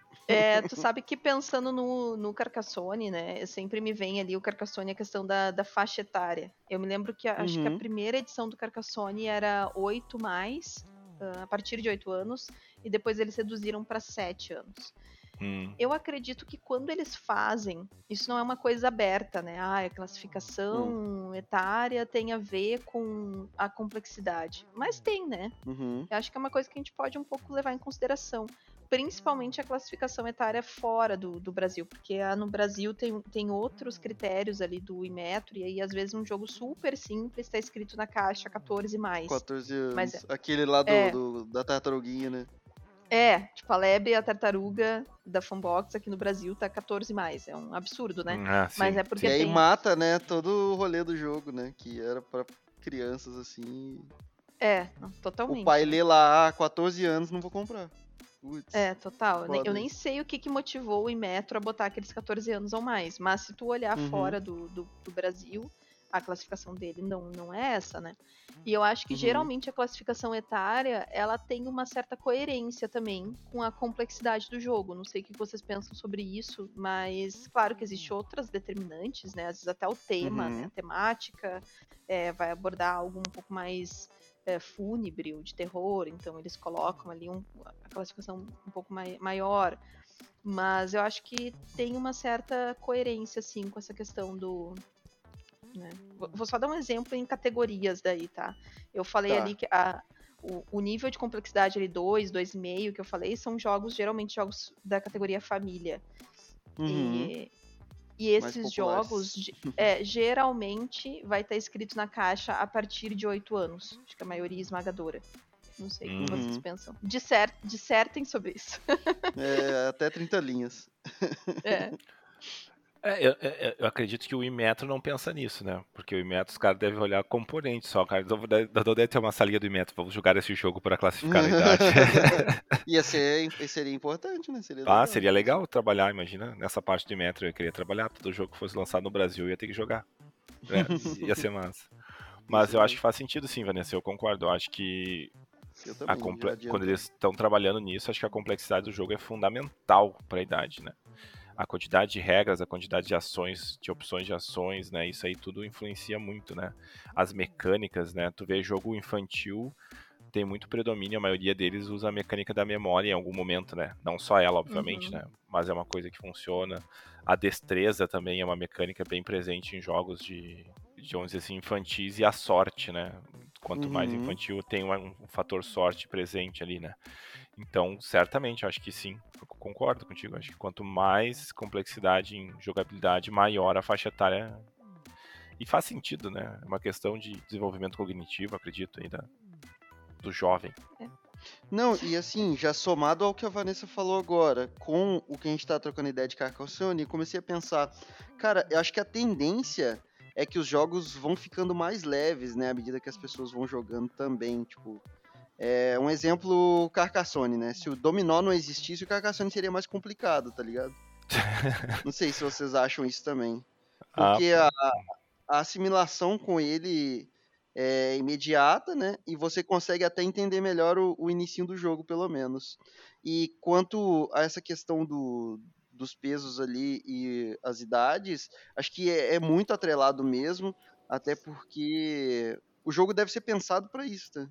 É, tu sabe que pensando no, no Carcassonne, né, sempre me vem ali o Carcassonne a questão da, da faixa etária. Eu me lembro que a- acho que a Uhum. primeira edição do Carcassonne era oito mais, ah, a partir de oito anos, e depois eles reduziram para sete anos. Hum, Eu acredito que quando eles fazem, isso não é uma coisa aberta, né? Ah, a classificação etária tem a ver com a complexidade. Mas tem, né? Uhum. Eu acho que é uma coisa que a gente pode um pouco levar em consideração. Principalmente a classificação etária fora do, do Brasil, porque ah, no Brasil tem, tem outros critérios ali do Imetro, e aí às vezes um jogo super simples está escrito na caixa quatorze mais. quatorze anos. Mas é- Aquele lá do, é. do- da tartaruguinha, né? É, tipo, a lebre e a tartaruga da Funbox aqui no Brasil tá quatorze mais. É um absurdo, né? ah, sim, Mas é porque E aí tem. mata, né, todo o rolê do jogo, né? Que era pra crianças assim. É, não, totalmente. O pai né? lê lá, ah, quatorze anos, não vou comprar. Putz. É, total. Eu nem- Foda Eu nem isso. sei o que, que motivou o Inmetro a botar aqueles quatorze anos ou mais. Mas se tu olhar Uhum. fora do, do, do Brasil, a classificação dele não, não é essa, né? E eu acho que Uhum. geralmente a classificação etária, ela tem uma certa coerência também com a complexidade do jogo. Não sei o que vocês pensam sobre isso, mas claro que existem outras determinantes, né? Às vezes até o tema, Uhum. né? A temática é, vai abordar algo um pouco mais é, fúnebre ou de terror, então eles colocam ali um, a classificação um pouco mai, maior. Mas eu acho que tem uma certa coerência, assim, com essa questão do... Né? Vou só dar um exemplo em categorias daí, tá? Eu falei Tá. ali que a, o, o nível de complexidade ali dois, dois e meio que eu falei, são jogos, geralmente jogos da categoria família. Uhum. E, e Mais esses populares. jogos, ge- é, geralmente, vai estar escrito na caixa a partir de oito anos. Acho que a maioria esmagadora. Não sei o que Uhum. vocês pensam. Disser, dissertem sobre isso. É, até trinta linhas. É, É, eu, eu- eu acredito que o Imetro não pensa nisso, né? Porque o Imetro, os caras devem olhar componentes só, cara. Não deve, não deve ter uma salinha do Imetro. Vamos jogar esse jogo para classificar a idade. Ia ser, seria importante, né? Seria Ah, legal. seria legal trabalhar, imagina, nessa parte do Imetro. Eu queria trabalhar. Todo jogo que fosse lançado no Brasil eu ia ter que jogar. Né? Ia ser massa. Mas eu acho que faz sentido sim, Vanessa. Eu concordo. Eu acho que Eu a também, comple- já adianto. quando eles estão trabalhando nisso, acho que a complexidade do jogo é fundamental para a idade, né? A quantidade de regras, a quantidade de ações, de opções de ações, né? Isso aí tudo influencia muito, né? As mecânicas, né? Tu vê jogo infantil, tem muito predomínio, a maioria deles usa a mecânica da memória em algum momento, né? Não só ela, obviamente, Uhum. né? Mas é uma coisa que funciona. A destreza também é uma mecânica bem presente em jogos de, de vamos dizer assim, infantis, e a sorte, né? Quanto mais Uhum. infantil, tem um, um fator sorte presente ali, né? Então, certamente, acho que sim, eu concordo contigo. Acho que quanto mais complexidade em jogabilidade, maior a faixa etária. E faz sentido, né? É uma questão de desenvolvimento cognitivo, acredito, aí, da, do jovem. Não, e assim, já somado ao que a Vanessa falou agora, com o que a gente tá trocando ideia de Carcassonne, eu comecei a pensar, cara, eu acho que a tendência é que os jogos vão ficando mais leves, né, à medida que as pessoas vão jogando também, tipo, é um exemplo Carcassonne, né, se o dominó não existisse, o Carcassonne seria mais complicado, tá ligado? Não sei se vocês acham isso também, porque Ah, a, a assimilação com ele é imediata, né? E você consegue até entender melhor o, o inicinho do jogo, pelo menos. E quanto a essa questão do, dos pesos ali e as idades, acho que é, é muito atrelado mesmo, até porque o jogo deve ser pensado para isso, tá?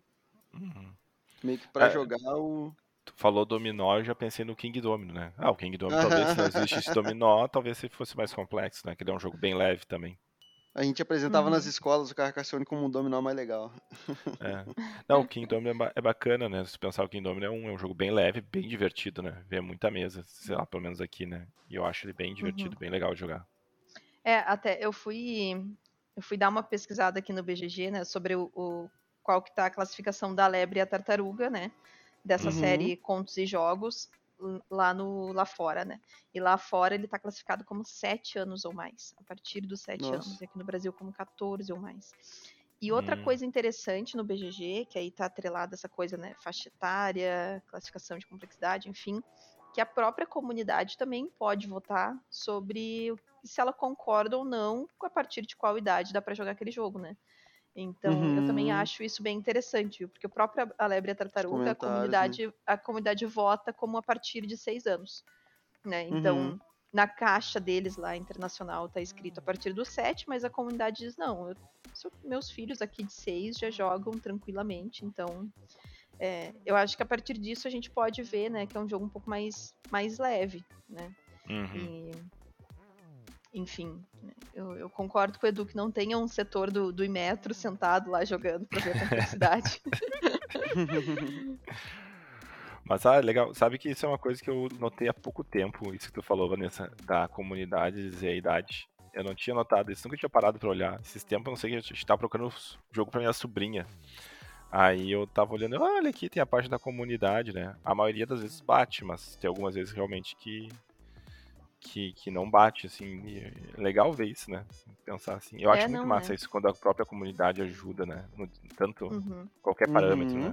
uhum. Meio que para É, jogar o... tu falou dominó, eu já pensei no King Domino, né? Ah, o King Domino, talvez se não existisse dominó, talvez se fosse mais complexo, né? Que ele é um jogo bem leve também. A gente apresentava Uhum. nas escolas o Carcassonne como um dominó mais legal. É. Não, o King Domino é, ba- é bacana, né? Se pensar, o King Domino é um, é um jogo bem leve, bem divertido, né? Vê muita mesa, sei lá, pelo menos aqui, né? E eu acho ele bem divertido, Uhum. bem legal de jogar. É, até eu fui eu fui dar uma pesquisada aqui no B G G, né, sobre o, o- qual que tá a classificação da lebre e a tartaruga, né? dessa Uhum. série Contos e Jogos l- lá, no, lá fora, né? E lá fora ele tá classificado como sete anos ou mais, a partir dos sete Nossa. anos, e aqui no Brasil como catorze ou mais. E outra Hum. coisa interessante no B G G, que aí tá atrelada essa coisa, né, faixa etária, classificação de complexidade, enfim, que a própria comunidade também pode votar sobre o- se ela concorda ou não com a partir de qual idade dá pra jogar aquele jogo, né? Então, eu também Uhum. acho isso bem interessante, viu? Porque o próprio A Lebre e a Tartaruga, a comentários, né? comunidade, a comunidade vota como a partir de seis anos, né? Então, Uhum. na caixa deles lá, internacional, tá escrito a partir dos sete, mas a comunidade diz, não, eu- se- meus filhos aqui de seis já jogam tranquilamente, então... é, eu acho que a partir disso a gente pode ver, né, que é um jogo um pouco mais, mais leve, né? Uhum. E, enfim, né, eu, eu concordo com o Edu que não tenha um setor do, do Imetro sentado lá jogando pra ver a complexidade. Mas, ah, legal. Sabe que isso é uma coisa que eu notei há pouco tempo, isso que tu falou, Vanessa, da comunidade dizer a idade. Eu não tinha notado isso, nunca tinha parado pra olhar. Esses tempos, eu não sei, a gente tava procurando jogo pra minha sobrinha. Aí eu tava olhando, olha aqui, tem a parte da comunidade, né? A maioria das vezes bate, mas tem algumas vezes realmente que que, que não bate, assim. E é legal ver isso, né? Pensar assim. Eu acho É, muito não, massa né? isso quando a própria comunidade ajuda, né? No, tanto Uhum, qualquer parâmetro, Uhum. né?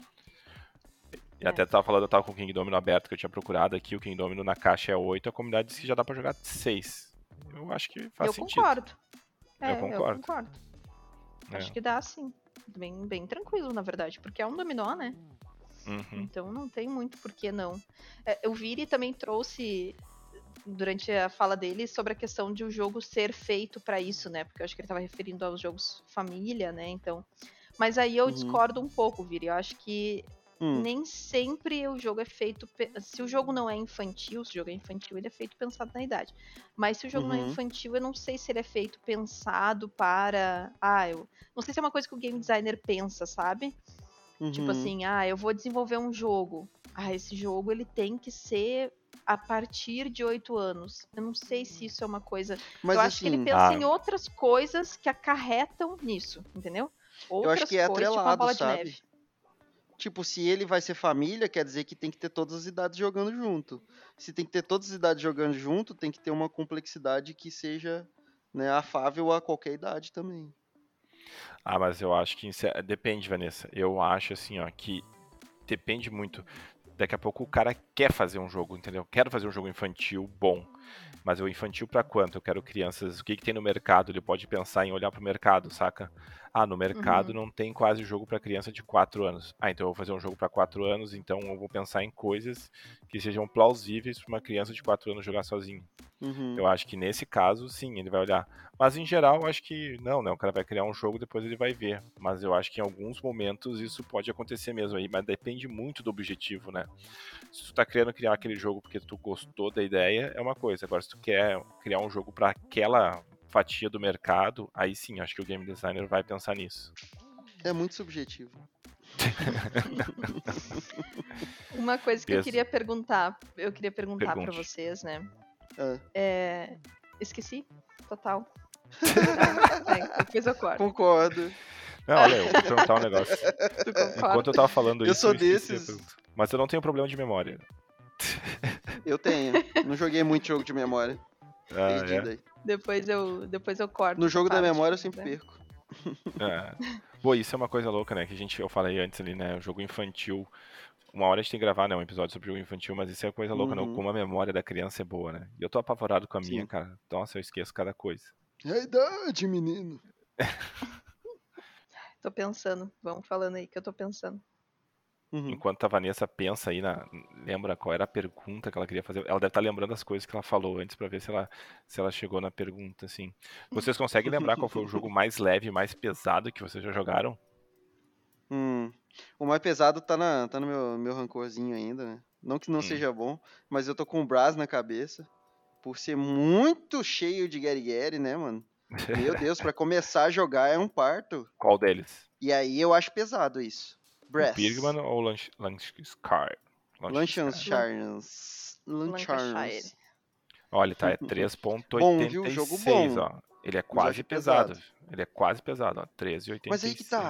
E é. até tava falando, eu tava com o King Domino aberto, que eu tinha procurado aqui, o King Domino na caixa é oito, a comunidade disse que já dá pra jogar seis. Eu acho que faz Eu sentido. concordo. Eu É, eu concordo. concordo. É. Acho que dá sim. Bem, bem tranquilo, na verdade, porque é um dominó, né? Uhum. Então não tem muito por que não. É, o Viri também trouxe, durante a fala dele, sobre a questão de o jogo ser feito pra isso, né? Porque eu acho que ele estava referindo aos jogos família, né? Então. Mas aí eu Uhum. discordo um pouco, Viri. Eu acho que Hum. nem sempre o jogo é feito. pe- Se o jogo não é infantil, se o jogo é infantil, ele é feito pensado na idade. Mas se o jogo não é Uhum. infantil, eu não sei se ele é feito pensado para. Ah, eu. Não sei se é uma coisa que o game designer pensa, sabe? Tipo Uhum. assim, ah, eu vou desenvolver um jogo. Ah, esse jogo ele tem que ser a partir de oito anos. Eu não sei se isso é uma coisa. Mas eu acho que ele assim, pensa Ah. em outras coisas que acarretam nisso, entendeu? eu acho Outras que é coisas, tipo uma atrelado, bola de sabe? neve. Tipo, se ele vai ser família, quer dizer que tem que ter todas as idades jogando junto. Se tem que ter todas as idades jogando junto, tem que ter uma complexidade que seja, né, afável a qualquer idade também. Ah, mas eu acho que isso é- depende, Vanessa. Eu acho assim, ó, que depende muito. Daqui a pouco o cara quer fazer um jogo, entendeu? Quero fazer um jogo infantil bom. Mas o infantil pra quanto? Eu quero crianças. O que, que tem no mercado? Ele pode pensar em olhar pro mercado, saca? Ah, no mercado Uhum. não tem quase jogo pra criança de quatro anos. Ah, então eu vou fazer um jogo pra quatro anos, então eu vou pensar em coisas que sejam plausíveis pra uma criança de quatro anos jogar sozinho. Uhum. Eu acho que nesse caso, sim, ele vai olhar. Mas em geral, eu acho que não, né? O cara vai criar um jogo, depois ele vai ver. Mas eu acho que em alguns momentos isso pode acontecer mesmo aí, mas depende muito do objetivo, né? Se tu tá querendo criar aquele jogo porque tu gostou da ideia, é uma coisa. Agora, se tu quer criar um jogo para aquela fatia do mercado, aí sim, acho que o game designer vai pensar nisso. É muito subjetivo. Uma coisa que eu Peso. queria perguntar, eu queria perguntar pra Pergunte. vocês, né? Ah. É... Esqueci, total. Tá, é, depois eu corto. Concordo. Não, olha, eu vou perguntar um negócio. Tu concorda? Enquanto eu tava falando Eu isso, sou eu esqueci a desses. pergunta. Mas eu não tenho problema de memória. Eu tenho. Não joguei muito jogo de memória. Ah, Perdido é? aí. Depois eu, depois eu corto. No essa jogo da parte, memória eu sempre né? perco. É. Pô, isso é uma coisa louca, né? Que a gente, eu falei antes ali, né? O jogo infantil. Uma hora a gente tem que gravar, né? Um episódio sobre jogo infantil, mas isso é coisa louca, né? Uhum. Como a memória da criança é boa, né? E eu tô apavorado com a minha, Sim. cara. Nossa, eu esqueço cada coisa. É a idade, menino. Tô pensando. Vamos falando aí que eu tô pensando. Uhum. Enquanto a Vanessa pensa aí, na... lembra qual era a pergunta que ela queria fazer. Ela deve estar lembrando as coisas que ela falou antes pra ver se ela, se ela chegou na pergunta, assim. Vocês conseguem lembrar qual foi o jogo mais leve, mais pesado que vocês já jogaram? Hum. O mais pesado tá, na, tá no meu, meu rancorzinho ainda, né? Não que não Hum. seja bom, mas eu tô com o Brás na cabeça. Por ser muito cheio de Gary Gary, né, mano? Meu Deus, pra começar a jogar é um parto. Qual deles? E aí eu acho pesado isso. O Brass. Pigman ou o Lanch- Lanchskar? Lancashire. Lancashire. Lancashire. Olha, tá, é três ponto Bom, oitenta viu? e Jogo seis, bom. ó. Ele é Mas quase acho pesado. pesado. Ele é quase pesado, ó. treze ponto oitenta e seis. Mas aí que tá.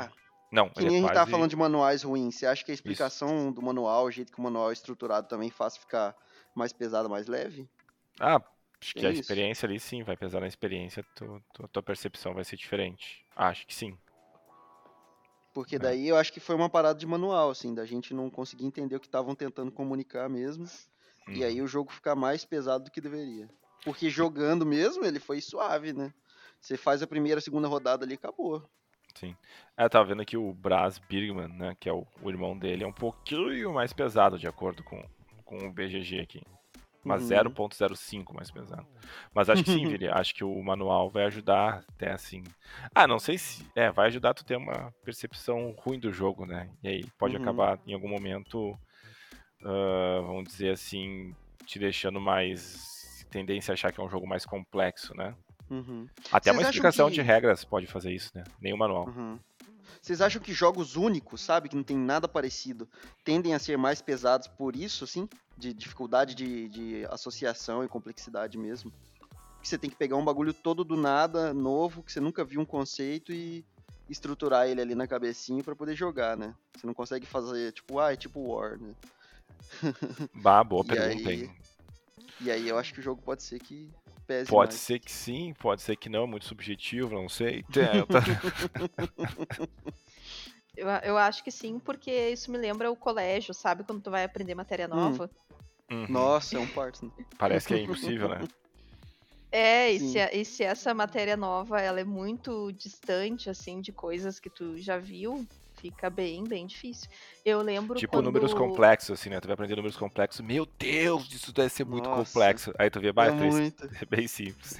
Não, Que ele é nem a gente tava quase falando de manuais ruins. Você acha que a isso. explicação do manual, o jeito que o manual é estruturado também faz ficar mais pesado, mais leve? Ah, acho que a Tem isso? experiência ali sim vai pesar na experiência, tu, tu- tua percepção vai ser diferente. Acho que sim. Porque É. daí eu acho que foi uma parada de manual, assim, da gente não conseguir entender o que estavam tentando comunicar mesmo. E aí Uhum. o jogo ficar mais pesado do que deveria. Porque jogando mesmo, ele foi suave, né? Você faz a primeira, a segunda rodada ali e acabou. Sim. É, eu tava vendo aqui o Braz Birgman, né, que é o, o irmão dele, é um pouquinho mais pesado, de acordo com, com o B G G aqui. Mas Uhum. zero ponto zero cinco mais pesado. Mas acho que sim, Vili, acho que o manual vai ajudar até assim. Ah, não sei se. É, vai ajudar tu ter uma percepção ruim do jogo, né? E aí pode Uhum. acabar em algum momento, ah, vamos dizer assim, te deixando mais tendência a achar que é um jogo mais complexo, né? Uhum. Até uma Vocês acham explicação de que. regras pode fazer isso, né? Nem o manual. Uhum. Vocês acham que jogos únicos, sabe, que não tem nada parecido, tendem a ser mais pesados por isso, assim? De dificuldade de, de associação e complexidade mesmo? Que você tem que pegar um bagulho todo do nada, novo, que você nunca viu um conceito e estruturar ele ali na cabecinha pra poder jogar, né? Você não consegue fazer, tipo, ah, é tipo War, né? Bah, boa E pergunta, aí, hein? e aí eu acho que o jogo pode ser que pese Pode mais. ser que sim, pode ser que não, é muito subjetivo, não sei. É, eu tá- Eu, a- eu acho que sim, porque isso me lembra o colégio, sabe? Quando tu vai aprender matéria Hum, nova. Uhum. nossa, é um parto, né? Parece que é impossível, né? É, e se, Sim. a- e se essa matéria nova ela é muito distante, assim, de coisas que tu já viu, fica bem, bem difícil. Eu lembro Tipo números quando. complexos, assim, né? Tu vai aprender números complexos. Meu Deus, isso deve ser muito Nossa, complexo. Aí tu vê, bah, é é três- muito. é bem simples.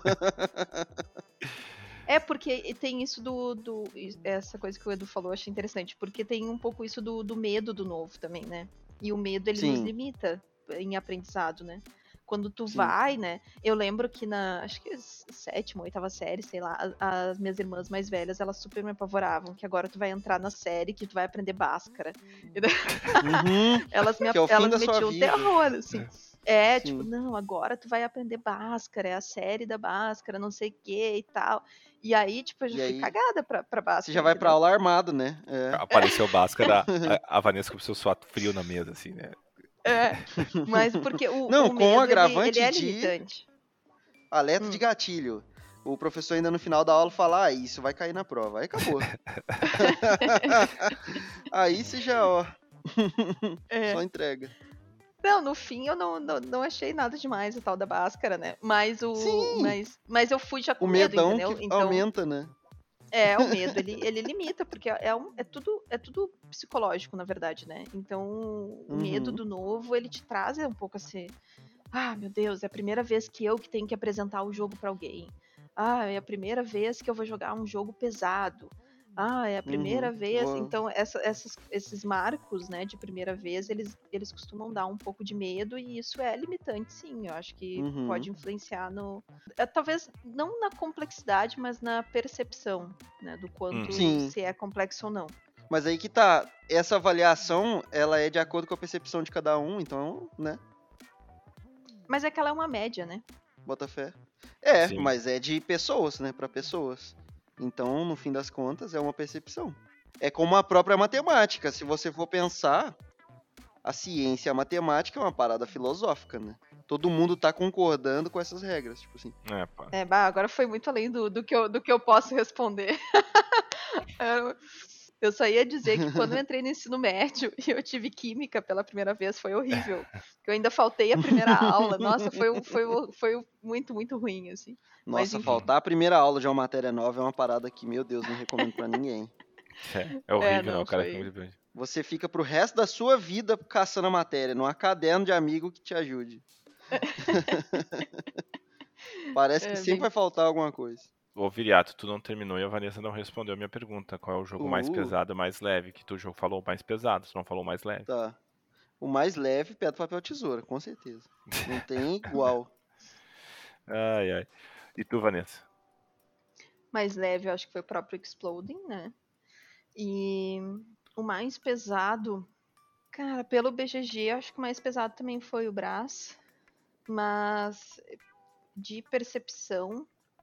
É, porque tem isso do, do. Essa coisa que o Edu falou, eu achei interessante. Porque tem um pouco isso do, do medo do novo também, né? E o medo, ele nos Sim, limita em aprendizado, né? Quando tu sim. vai, né? Eu lembro que na, acho que sétima, oitava série, sei lá, a- as minhas irmãs mais velhas, elas super me apavoravam, que agora tu vai entrar na série que tu vai aprender Bhaskara. E daí Uhum, elas me, que é o fim elas da me sua metiam um vida. terror, assim. É, tipo, Sim. não, agora tu vai aprender Bhaskara, é a série da Bhaskara, não sei o que e tal. E aí, tipo, eu já E fui aí, cagada pra, pra você já Bhaskara, vai pra entendeu? aula armado, né? É. Apareceu o Bhaskara, a, a Vanessa com o seu suato frio na mesa, assim, né? É, mas porque o, Não, o com o medo, ele, ele agravante é de limitante. alerta de Hum. gatilho. O professor ainda no final da aula fala, ah, isso vai cair na prova. Aí acabou. Aí você já, ó, É. só entrega. Não, no fim eu não, não, não achei nada demais o tal da Bhaskara, né? Mas o. Sim, Mas, mas eu fui já o com medo, medão entendeu? que Então, aumenta, né? é, o medo, ele, ele limita, porque é, um, é, tudo, é tudo psicológico, na verdade, né? Então, o medo Uhum, do novo, ele te traz um pouco assim. Ah, meu Deus, é a primeira vez que eu que tenho que apresentar o jogo pra alguém. Ah, é a primeira vez que eu vou jogar um jogo pesado. Ah, é a uhum. primeira vez. Vou... Então, essa- essas- esses marcos, né, de primeira vez, eles, eles costumam dar um pouco de medo e isso é limitante, sim. Eu acho que Uhum. pode influenciar no. é, talvez não na complexidade, mas na percepção, né, do quanto Uhum. Sim, se é complexo ou não. mas aí que tá. Essa avaliação, ela é de acordo com a percepção de cada um, então, né? Mas é que ela é uma média, né? Bota fé. É, Sim. mas é de pessoas, né? Pra pessoas. Então, no fim das contas, é uma percepção. É como a própria matemática. Se você for pensar, a ciência e a matemática é uma parada filosófica, né? Todo mundo tá concordando com essas regras, tipo assim. É, pá. É, bah, agora foi muito além do, do, que, eu, do que eu posso responder. Eu- Eu só ia dizer que quando eu entrei no ensino médio e eu tive química pela primeira vez, foi horrível. Que eu ainda faltei a primeira aula. Nossa, foi, um- foi, um- foi um muito, muito ruim, assim. Mas Nossa, enfim. faltar a primeira aula de uma matéria nova é uma parada que, meu Deus, não recomendo pra ninguém. É, é É, horrível, né? não, O cara foi. fica muito. Você fica pro resto da sua vida caçando a matéria, não há caderno de amigo que te ajude. Parece que É, sempre bem. vai faltar alguma coisa. Ô, Viriato, tu não terminou e a Vanessa não respondeu a minha pergunta. Qual é o jogo mais Uh, pesado e mais leve? Que tu jogo falou mais pesado, tu não falou mais leve. tá. O mais leve, pedra, papel, tesoura, com certeza. Não tem igual. Ai, ai. E tu, Vanessa? Mais leve, eu acho que foi o próprio Exploding, né? E o mais pesado. Cara, pelo B G G, eu acho que o mais pesado também foi o Brás. Mas de percepção,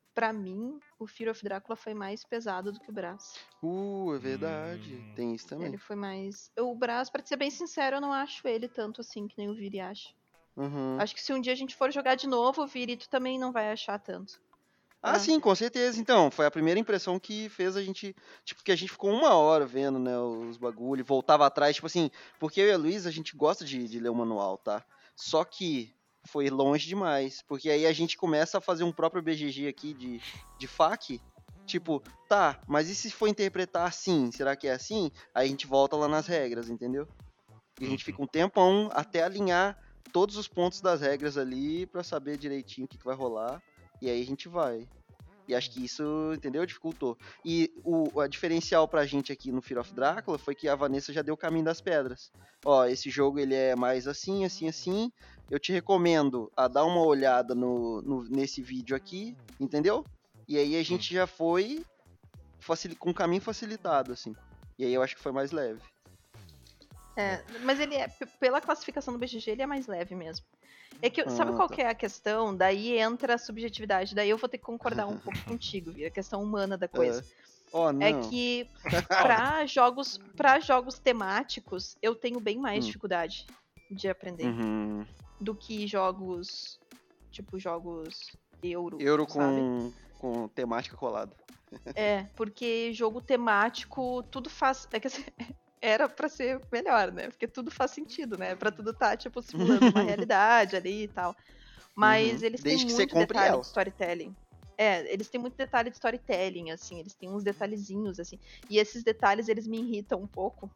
pra mim, o Fear of Drácula foi mais pesado do que o Brás. Uh, é verdade. Hum. Tem isso também. Ele foi mais... O Brás, pra ser bem sincero, eu não acho ele tanto assim que nem o Viri acha. Uhum. Acho que se um dia a gente for jogar de novo, o Viri, tu também não vai achar tanto. Ah, Ah. sim, com certeza. Então, foi a primeira impressão que fez a gente. Tipo, que a gente ficou uma hora vendo, né, os bagulho, voltava atrás, tipo assim, porque eu e a Luísa, a gente gosta de, de ler o manual, tá? Só que foi longe demais. Porque aí a gente começa a fazer um próprio B G G aqui de, de F A Q. Tipo, tá, mas e se for interpretar assim? Será que é assim? Aí a gente volta lá nas regras, entendeu? E a gente fica um tempão até alinhar todos os pontos das regras ali pra saber direitinho o que, que vai rolar. E aí a gente vai. E acho que isso, entendeu? Dificultou. E o a diferencial pra gente aqui no Fear of Drácula foi que a Vanessa já deu o caminho das pedras. Ó, esse jogo ele é mais assim, assim, assim. Eu te recomendo a dar uma olhada no, no- nesse vídeo aqui, entendeu? E aí a gente já foi facil- com um caminho facilitado, assim. E aí eu acho que foi mais leve. É, mas ele é, p- pela classificação do B G G, ele é mais leve mesmo. É que, sabe Ah, qual tá. que é a questão? Daí entra a subjetividade. Daí eu vou ter que concordar um pouco contigo, Vi, a questão humana da coisa. Ó, É não. que pra jogos, pra jogos temáticos, eu tenho bem mais Hum. dificuldade de aprender Uhum. do que jogos, tipo jogos euro, Euro sabe? com, com temática colada. É, porque jogo temático, tudo faz. É que assim, era pra ser melhor, né? Porque tudo faz sentido, né? Pra tudo tá, tipo, simulando uma realidade ali e tal. Mas Uhum. eles Desde têm que você muito compre detalhe ela. de storytelling. É, eles têm muito detalhe de storytelling, assim, eles têm uns detalhezinhos, assim. E esses detalhes, eles me irritam um pouco.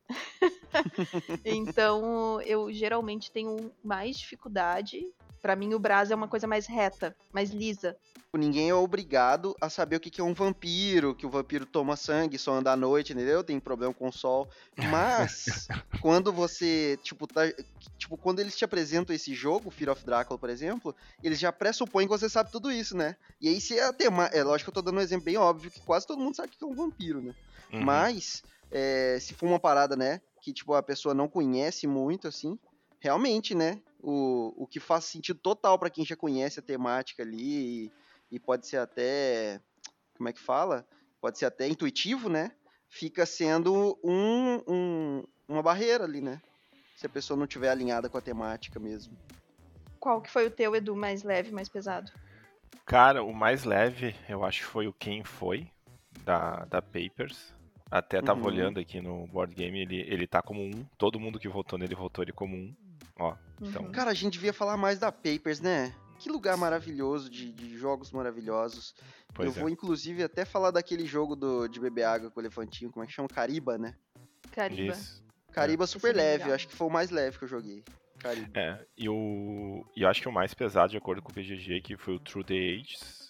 Então, eu geralmente tenho mais dificuldade. Pra mim, o Brás é uma coisa mais reta, mais lisa. Ninguém é obrigado a saber o que que é um vampiro, que o vampiro toma sangue, só anda à noite, entendeu? Tem problema com o sol. Mas, quando você, tipo, tá, tipo, quando eles te apresentam esse jogo, Fear of Drácula, por exemplo, eles já pressupõem que você sabe tudo isso, né? E aí, se é a tema... É lógico que eu tô dando um exemplo bem óbvio, que quase todo mundo sabe o que é um vampiro, né? Uhum. Mas, é, se for uma parada, né, que, tipo, a pessoa não conhece muito, assim, realmente, né, o, o que faz sentido total pra quem já conhece a temática ali e, e pode ser até, como é que fala? Pode ser até intuitivo, né? Fica sendo um, um- uma barreira ali, né? Se a pessoa não tiver alinhada com a temática mesmo. Qual que foi o teu, Edu, mais leve, mais pesado? Cara, o mais leve, eu acho que foi o Quem Foi, da, da Papers. Até tava Uhum. olhando aqui no board game, ele, ele tá como um. Todo mundo que votou nele votou ele como um. Ó, então. Uhum. Cara, a gente devia falar mais da Papers, né? Que lugar maravilhoso, de, de jogos maravilhosos. Pois Eu vou, é. inclusive, até falar daquele jogo do, de beber água com o elefantinho, como é que chama? Cariba, né? Cariba. Isso. Cariba Esse é super bem leve, legal. eu acho que foi o mais leve que eu joguei. Cariba. É, e, o, e eu acho que o mais pesado, de acordo com o B G G, que foi o True the Ages.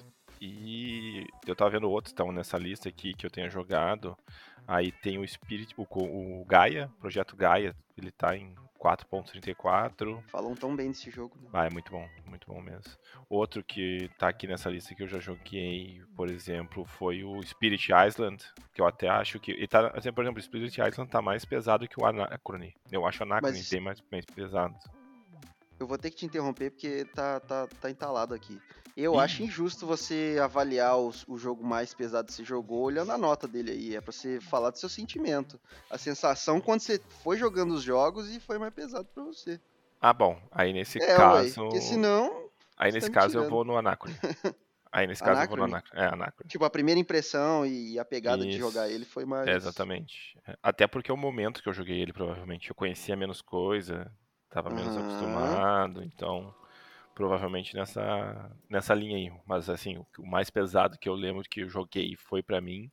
E eu tava vendo outros que estão nessa lista aqui que eu tenha jogado. Aí tem o Spirit, o, co- o Gaia, Projeto Gaia, ele tá em quatro ponto trinta e quatro. Falam tão bem desse jogo, né? Ah, é muito bom, muito bom mesmo. Outro que tá aqui nessa lista que eu já joguei, por exemplo, foi o Spirit Island, que eu até acho que. Ele tá, assim, por exemplo, o Spirit Island tá mais pesado que o Anachrony. Eu acho o Anachrony Mas bem mais, mais pesado. eu vou ter que te interromper porque tá, tá, tá entalado aqui. Eu Ih. acho injusto você avaliar os- o jogo mais pesado que você jogou olhando a nota dele aí. É pra você falar do seu sentimento. A sensação quando você foi jogando os jogos e foi mais pesado pra você. Ah, bom, aí nesse É, ué. caso. Porque senão, Aí você tá nesse me caso eu tirando. vou no Anachrony. Aí nesse caso eu vou no Anachrony? Anachrony. É, Anachrony. Tipo, a primeira impressão e a pegada de Isso. jogar ele foi mais... É, exatamente. É, até porque é o momento que eu joguei ele, provavelmente. Eu conhecia menos coisa, tava menos Aham. acostumado, então. Provavelmente nessa, nessa linha aí. Mas assim, o, o mais pesado que eu lembro que eu joguei foi pra mim.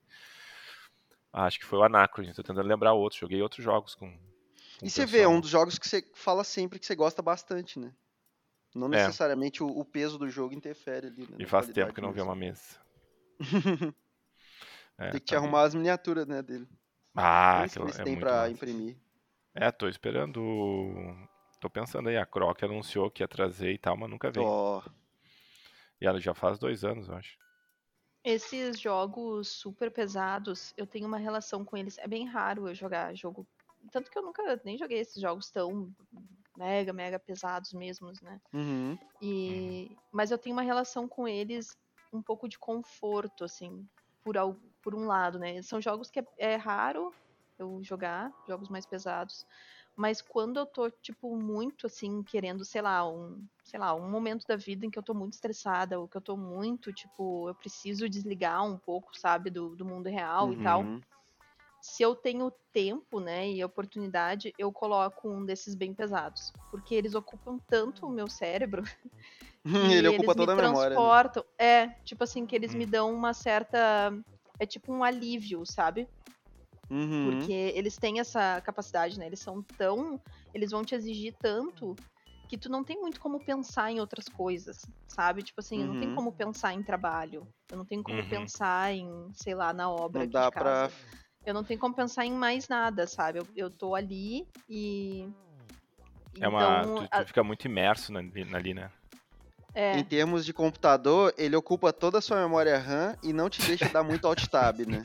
Acho que foi o Anachrony. Tô tentando lembrar outros. Joguei outros jogos com, com E o você vê, é um pessoal. dos jogos que você fala sempre que você gosta bastante, né? Não É, necessariamente o, o peso do jogo interfere ali, né? e Na faz tempo qualidade que não vê mesmo. uma mesa. É, Tem que te tá bem. arrumar as miniaturas, né, dele. Ah, Nem sei aquilo se é tem muito pra massa. imprimir. É, tô esperando. Tô pensando aí, a Croc anunciou que ia trazer e tal, mas nunca veio. Ó, E ela já faz dois anos, eu acho. Esses jogos super pesados, eu tenho uma relação com eles. É bem raro eu jogar jogo. Tanto que eu nunca nem joguei esses jogos tão mega, mega pesados mesmos, né? uhum. E... Mas eu tenho uma relação com eles um pouco de conforto, assim, por, al- por um lado, né? São jogos que é, é raro eu jogar, jogos mais pesados, mas quando eu tô, tipo, muito, assim, querendo, sei lá, um, sei lá, um momento da vida em que eu tô muito estressada, ou que eu tô muito, tipo, eu preciso desligar um pouco, sabe, do, do mundo real e tal. Uhum. Se eu tenho tempo, né, e oportunidade, eu coloco um desses bem pesados, porque eles ocupam tanto o meu cérebro que Ele eles ocupa me toda a memória, né? transportam, é, tipo assim, que eles me Hum. dão uma certa, é tipo um alívio, sabe? Uhum. Porque eles têm essa capacidade, né? Eles são tão, eles vão te exigir tanto que tu não tem muito como pensar em outras coisas, sabe? Tipo assim, eu não tenho Uhum. como pensar em trabalho, eu não tenho como Uhum. pensar em, sei lá, na obra Não aqui de dá pra. casa. Eu não tenho como pensar em mais nada, sabe? Eu, eu tô ali e. É uma. Então, Tu, a- tu fica muito imerso na- ali, né? Em é, termos de computador, ele ocupa toda a sua memória RAM e não te deixa dar muito alt tab, né?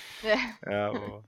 É, o-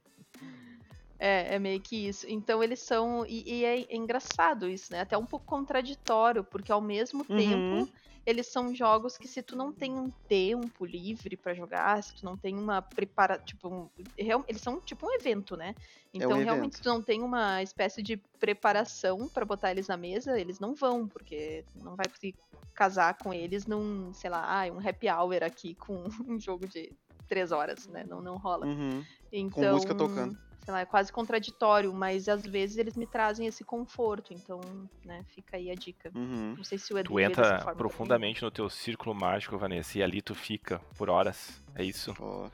é, é meio que isso. Então eles são. E, e é, é engraçado isso, né? Até um pouco contraditório, porque ao mesmo Uhum. tempo eles são jogos que se tu não tem um tempo livre pra jogar, se tu não tem uma prepara, tipo, um, real- eles são tipo um evento, né? É um Então realmente se evento. tu não tem uma espécie de preparação pra botar eles na mesa, eles não vão, porque não vai conseguir casar com eles num, sei lá, ah, um happy hour aqui com um jogo de três horas, né? Não, não rola. Uhum. Com Então, música tocando. sei lá, é quase contraditório, mas às vezes eles me trazem esse conforto, então, né, fica aí a dica. Uhum. Não sei se o Edu tu vê dessa entra forma também. profundamente no teu círculo mágico, Vanessa, e ali tu fica por horas. É isso? Ó.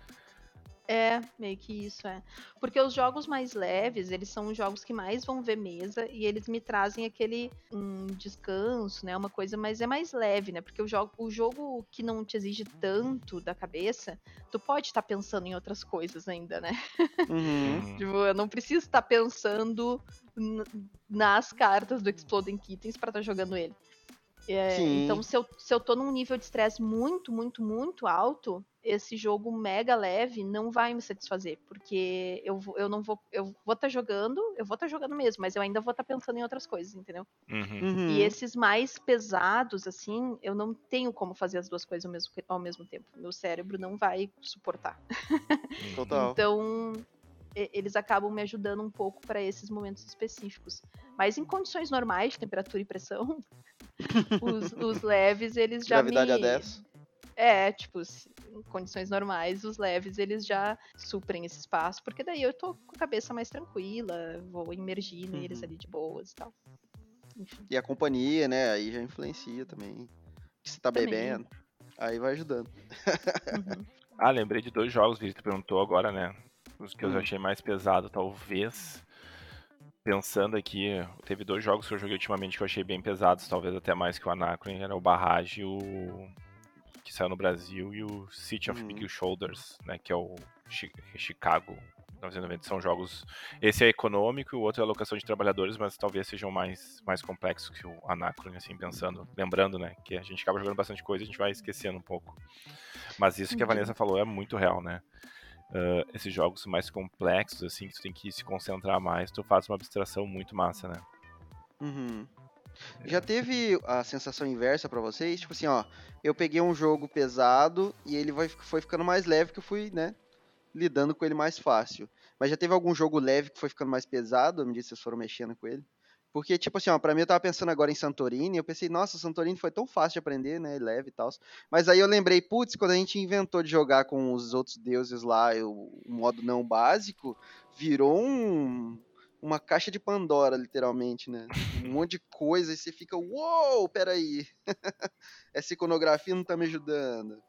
É, meio que isso, é. Porque os jogos mais leves, eles são os jogos que mais vão ver mesa e eles me trazem aquele um descanso, né? Uma coisa, mas é mais leve, né? Porque o jogo, o jogo que não te exige tanto da cabeça, tu pode estar pensando em outras coisas ainda, né? Uhum. Uhum. Tipo, eu não preciso estar pensando n- nas cartas do Exploding Kittens pra estar jogando ele. É, então, Sim. se eu, se eu tô num nível de estresse muito, muito, muito alto, esse jogo mega leve não vai me satisfazer, porque eu, vou- eu não vou, eu vou estar jogando, eu vou estar jogando mesmo, mas eu ainda vou estar pensando em outras coisas, entendeu? Uhum. E Uhum. esses mais pesados, assim, eu não tenho como fazer as duas coisas ao mesmo, ao mesmo tempo. Meu cérebro não vai suportar. Uhum. Total. Então, e- eles acabam me ajudando um pouco para esses momentos específicos. Mas em condições normais de temperatura e pressão, os, os leves, eles já Gravidade a me. dez. É, tipo, se- em condições normais, os leves, eles já suprem esse espaço, porque daí eu tô com a cabeça mais tranquila, vou imergir neles Uhum. ali de boas e tal. Enfim, E a companhia, né? Aí já influencia também. Que você tá também. bebendo. Aí vai ajudando. Uhum. Ah, lembrei de dois jogos que tu perguntou agora, né? Os que eu Hum. achei mais pesado, talvez. Pensando aqui, teve dois jogos que eu joguei ultimamente que eu achei bem pesados, talvez até mais que o Anacron, era o Barrage, o que saiu no Brasil, e o City of Uhum. Big Shoulders, né, que é o Chi- Chicago mil novecentos e noventa. São jogos, esse é econômico e o outro é alocação de trabalhadores, mas talvez sejam mais, mais complexos que o Anacron, assim, pensando, lembrando, né, que a gente acaba jogando bastante coisa e a gente vai esquecendo um pouco. Mas isso que a Uhum. Vanessa falou é muito real, né? Uh, esses jogos mais complexos, assim, que tu tem que se concentrar mais, tu faz uma abstração muito massa, né? Uhum. Já teve a sensação inversa pra vocês? Tipo assim, ó, eu peguei um jogo pesado e ele vai, foi ficando mais leve que eu fui, né, lidando com ele mais fácil. Mas já teve algum jogo leve que foi ficando mais pesado à medida que vocês foram mexendo com ele? Porque, tipo assim, ó, pra mim eu tava pensando agora em Santorini, eu pensei, nossa, Santorini foi tão fácil de aprender, né, leve e tal. Mas aí eu lembrei, putz, quando a gente inventou de jogar com os outros deuses lá, o, o modo não básico, virou um, uma caixa de Pandora, literalmente, né? Um monte de coisa, e você fica, uou, peraí, essa iconografia não tá me ajudando.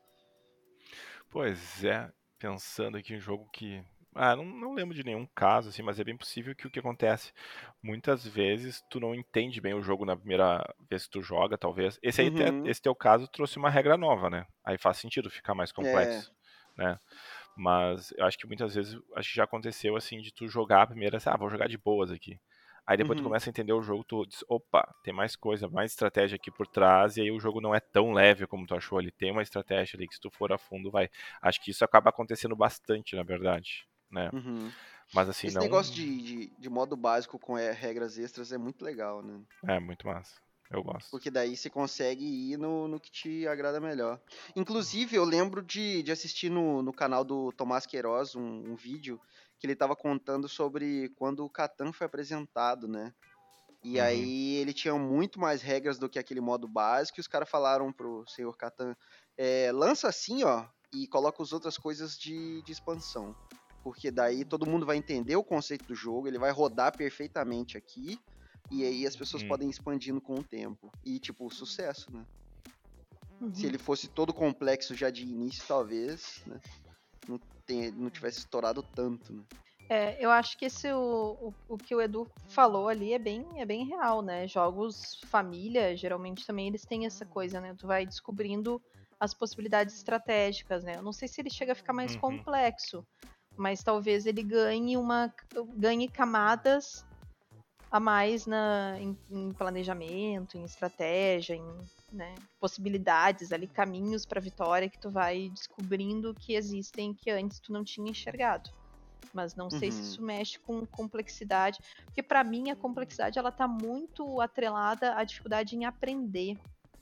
Pois é, pensando aqui em um jogo que. Ah, não, não lembro de nenhum caso, assim, mas é bem possível que o que acontece. Muitas vezes tu não entende bem o jogo na primeira vez que tu joga, talvez. Esse aí, até- Uhum, esse teu caso, trouxe uma regra nova, né? Aí faz sentido ficar mais é, complexo, né? Mas eu acho que muitas vezes, acho que já aconteceu assim, de tu jogar a primeira, assim, ah, vou jogar de boas aqui. Aí depois tu uhum, começa a entender o jogo, tu diz, opa, tem mais coisa, mais estratégia aqui por trás, e aí o jogo não é tão leve como tu achou ali. Tem uma estratégia ali que se tu for a fundo vai. Acho que isso acaba acontecendo bastante, na verdade, né? uhum. Mas assim, Esse não negócio de, de, de modo básico com é, regras extras é muito legal, né? é muito massa. Eu gosto. Porque daí você consegue ir no, no que te agrada melhor. Inclusive, eu lembro de, de assistir no, no canal do Tomás Queiroz um, um vídeo que ele tava contando sobre quando o Catan foi apresentado, né? E Uhum. aí ele tinha muito mais regras do que aquele modo básico, e os caras falaram pro senhor Catan, é, lança assim, ó, e coloca as outras coisas de, de expansão. Porque daí todo mundo vai entender o conceito do jogo, ele vai rodar perfeitamente aqui, e aí as pessoas Hum. podem ir expandindo com o tempo. E, tipo, sucesso, né? Uhum. Se ele fosse todo complexo já de início, talvez, né? Não, tenha, não tivesse estourado tanto, né? É, eu acho que esse o, o, o que o Edu falou ali é bem, é bem real, né? Jogos família, geralmente também eles têm essa coisa, né? Tu vai descobrindo as possibilidades estratégicas, né? Eu não sei se ele chega a ficar mais Uhum. complexo, mas talvez ele ganhe uma ganhe camadas a mais na, em, em planejamento, em estratégia, em né, possibilidades ali, caminhos para vitória que tu vai descobrindo que existem que antes tu não tinha enxergado. Mas não sei Uhum. se isso mexe com complexidade, porque para mim a complexidade ela tá muito atrelada à dificuldade em aprender.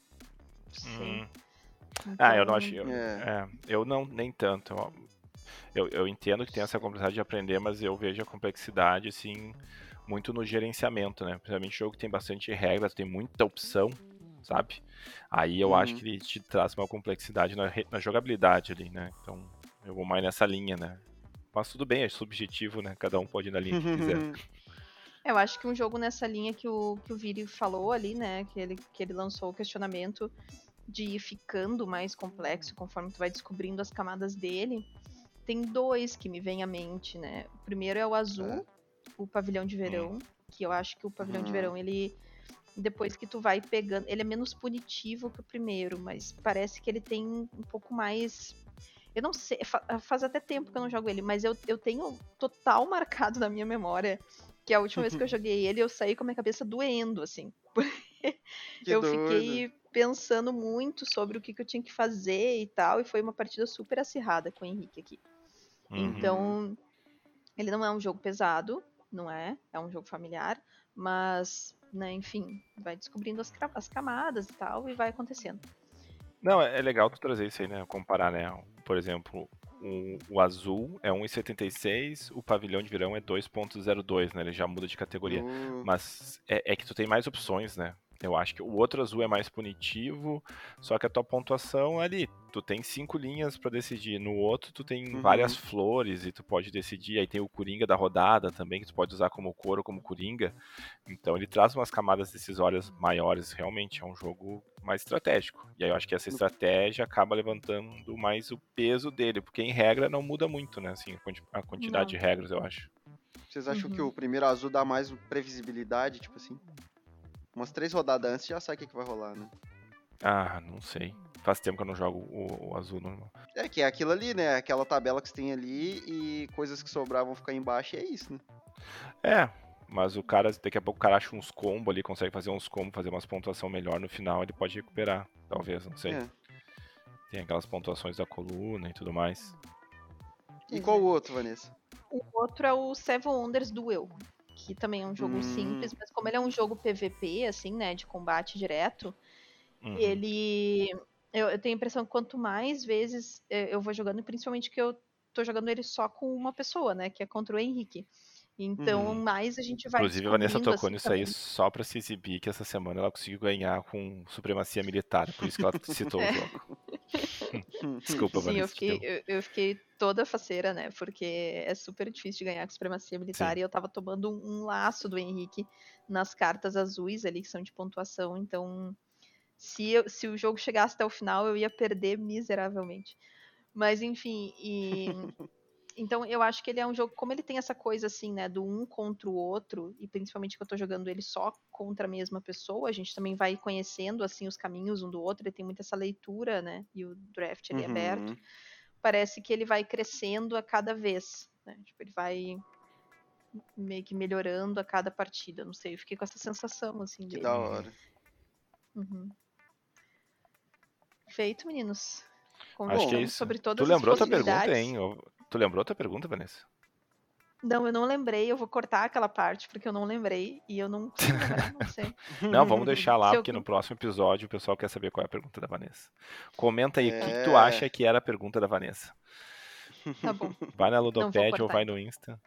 Sim. Hum. Então, Ah, eu não acho. Eu, É. é, eu não, nem tanto. Eu, eu entendo que tem essa complexidade de aprender, mas eu vejo a complexidade, assim, muito no gerenciamento, né? Principalmente jogo que tem bastante regras, tem muita opção, sabe? Aí eu Uhum. acho que ele te traz uma complexidade na, re- na jogabilidade ali, né? Então eu vou mais nessa linha, né? Mas tudo bem, é subjetivo, né? Cada um pode ir na linha que quiser. eu acho que um jogo nessa linha que o, que o Viri falou ali, né? Que ele, que ele lançou o questionamento de ir ficando mais complexo conforme tu vai descobrindo as camadas dele. Tem dois que me vêm à mente, né? O primeiro é o azul, o pavilhão de verão, Hum. que eu acho que o pavilhão de Uhum. verão, ele depois que tu vai pegando, ele é menos punitivo que o primeiro, mas parece que ele tem um pouco mais. Eu não sei, fa- faz até tempo que eu não jogo ele, mas eu, eu tenho total marcado na minha memória que a última vez que eu joguei ele, eu saí com a minha cabeça doendo, assim. Que Eu doido. fiquei pensando muito sobre o que, que eu tinha que fazer e tal, e foi uma partida super acirrada com o Henrique aqui. Uhum. Então, ele não é um jogo pesado, não é? É um jogo familiar, mas, né, enfim, vai descobrindo as, cra- as camadas e tal, e vai acontecendo. Não, é é legal tu trazer isso aí, né? Comparar, né? Por exemplo, o, o azul é um e setenta e seis, o pavilhão de verão é dois ponto zero dois, né? Ele já muda de categoria. Uh, Mas é, é que tu tem mais opções, né? Eu acho que o outro azul é mais punitivo, só que a tua pontuação é ali, tu tem cinco linhas pra decidir. No outro tu tem Uhum. várias flores e tu pode decidir. Aí tem o Coringa da rodada também, que tu pode usar como cor ou como Coringa. Então ele traz umas camadas decisórias maiores, realmente é um jogo mais estratégico. E aí eu acho que essa estratégia acaba levantando mais o peso dele, porque em regra não muda muito, né? Assim, a quanti- a quantidade Não. de regras, eu acho. Vocês acham que Uhum. o primeiro azul dá mais previsibilidade, tipo assim? Umas três rodadas antes já sabe o que, que vai rolar, né? Ah, não sei. Faz tempo que eu não jogo o, o azul normal. É que é aquilo ali, né? Aquela tabela que você tem ali e coisas que sobrar vão ficar embaixo e é isso, né? É, mas o cara, daqui a pouco o cara acha uns combos ali, consegue fazer uns combos, fazer umas pontuação melhor no final, ele pode recuperar, talvez, não sei. É. Tem aquelas pontuações da coluna e tudo mais. E Pois qual é. o outro, Vanessa? O outro é o Seven Wonders Duel, que também é um jogo Hum. simples, mas como ele é um jogo P V P, assim, né, de combate direto, Uhum. ele... Eu, eu tenho a impressão que quanto mais vezes eh, eu vou jogando, principalmente que eu tô jogando ele só com uma pessoa, né, que é contra o Henrique. Então, Uhum. mais a gente vai Inclusive, a Vanessa descobrindo, tocou assim, nisso aí também. só pra se exibir que essa semana ela conseguiu ganhar com supremacia militar. Por isso que ela citou É. o jogo. Desculpa, Sim, eu Vanessa. te fiquei, interrompi. eu, eu fiquei toda faceira, né? Porque é super difícil de ganhar com supremacia militar. Sim. E eu tava tomando um, um laço do Henrique nas cartas azuis ali, que são de pontuação. Então, se, eu, se o jogo chegasse até o final, eu ia perder miseravelmente. Mas, enfim, e... Então eu acho que ele é um jogo, como ele tem essa coisa assim, né, do um contra o outro, e principalmente que eu tô jogando ele só contra a mesma pessoa, a gente também vai conhecendo assim os caminhos um do outro, ele tem muita essa leitura, né, e o draft ali aberto. Uhum. Parece que ele vai crescendo a cada vez, né? Tipo, ele vai meio que melhorando a cada partida, não sei, eu fiquei com essa sensação assim Que dele. da hora. Uhum. Feito, meninos. Acho que é Bom, Conversamos isso. sobre Tu todas as lembrou tua pergunta, possibilidades. hein? Eu- Tu lembrou tua pergunta, Vanessa? Não, eu não lembrei, eu vou cortar aquela parte, porque eu não lembrei, e eu não consigo lembrar, não sei. Não, vamos deixar lá, Se eu- porque no próximo episódio o pessoal quer saber qual é a pergunta da Vanessa. Comenta aí, o que, que tu É. acha que era a pergunta da Vanessa? Tá bom. Vai na Não vou Ludopédia ou cortar, vai no Insta.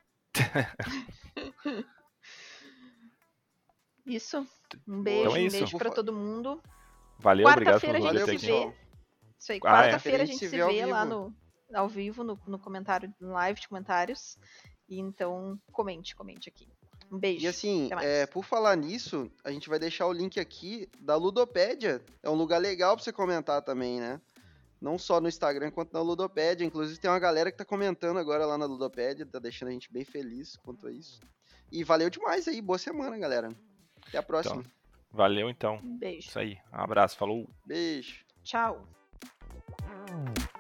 Isso. Um Boa. beijo, Então é um isso. beijo pra Fa- todo mundo. Valeu, obrigado Quarta-feira pelos a gente ouvintes se aqui. Valeu, vê. pessoal. Isso aí, Ah, é. quarta-feira a gente se se vê ao vê lá vivo. no, ao vivo, no, no comentário, no live de comentários. E então, comente, comente aqui. Um beijo. E assim, Até mais. é, por falar nisso, a gente vai deixar o link aqui da Ludopédia. É um lugar legal pra você comentar também, né? Não só no Instagram, quanto na Ludopédia. Inclusive tem uma galera que tá comentando agora lá na Ludopédia, tá deixando a gente bem feliz quanto a isso. E valeu demais aí, boa semana, galera. Até a próxima. Então, valeu então. Um beijo. Isso aí. Um abraço, falou. Beijo. Tchau.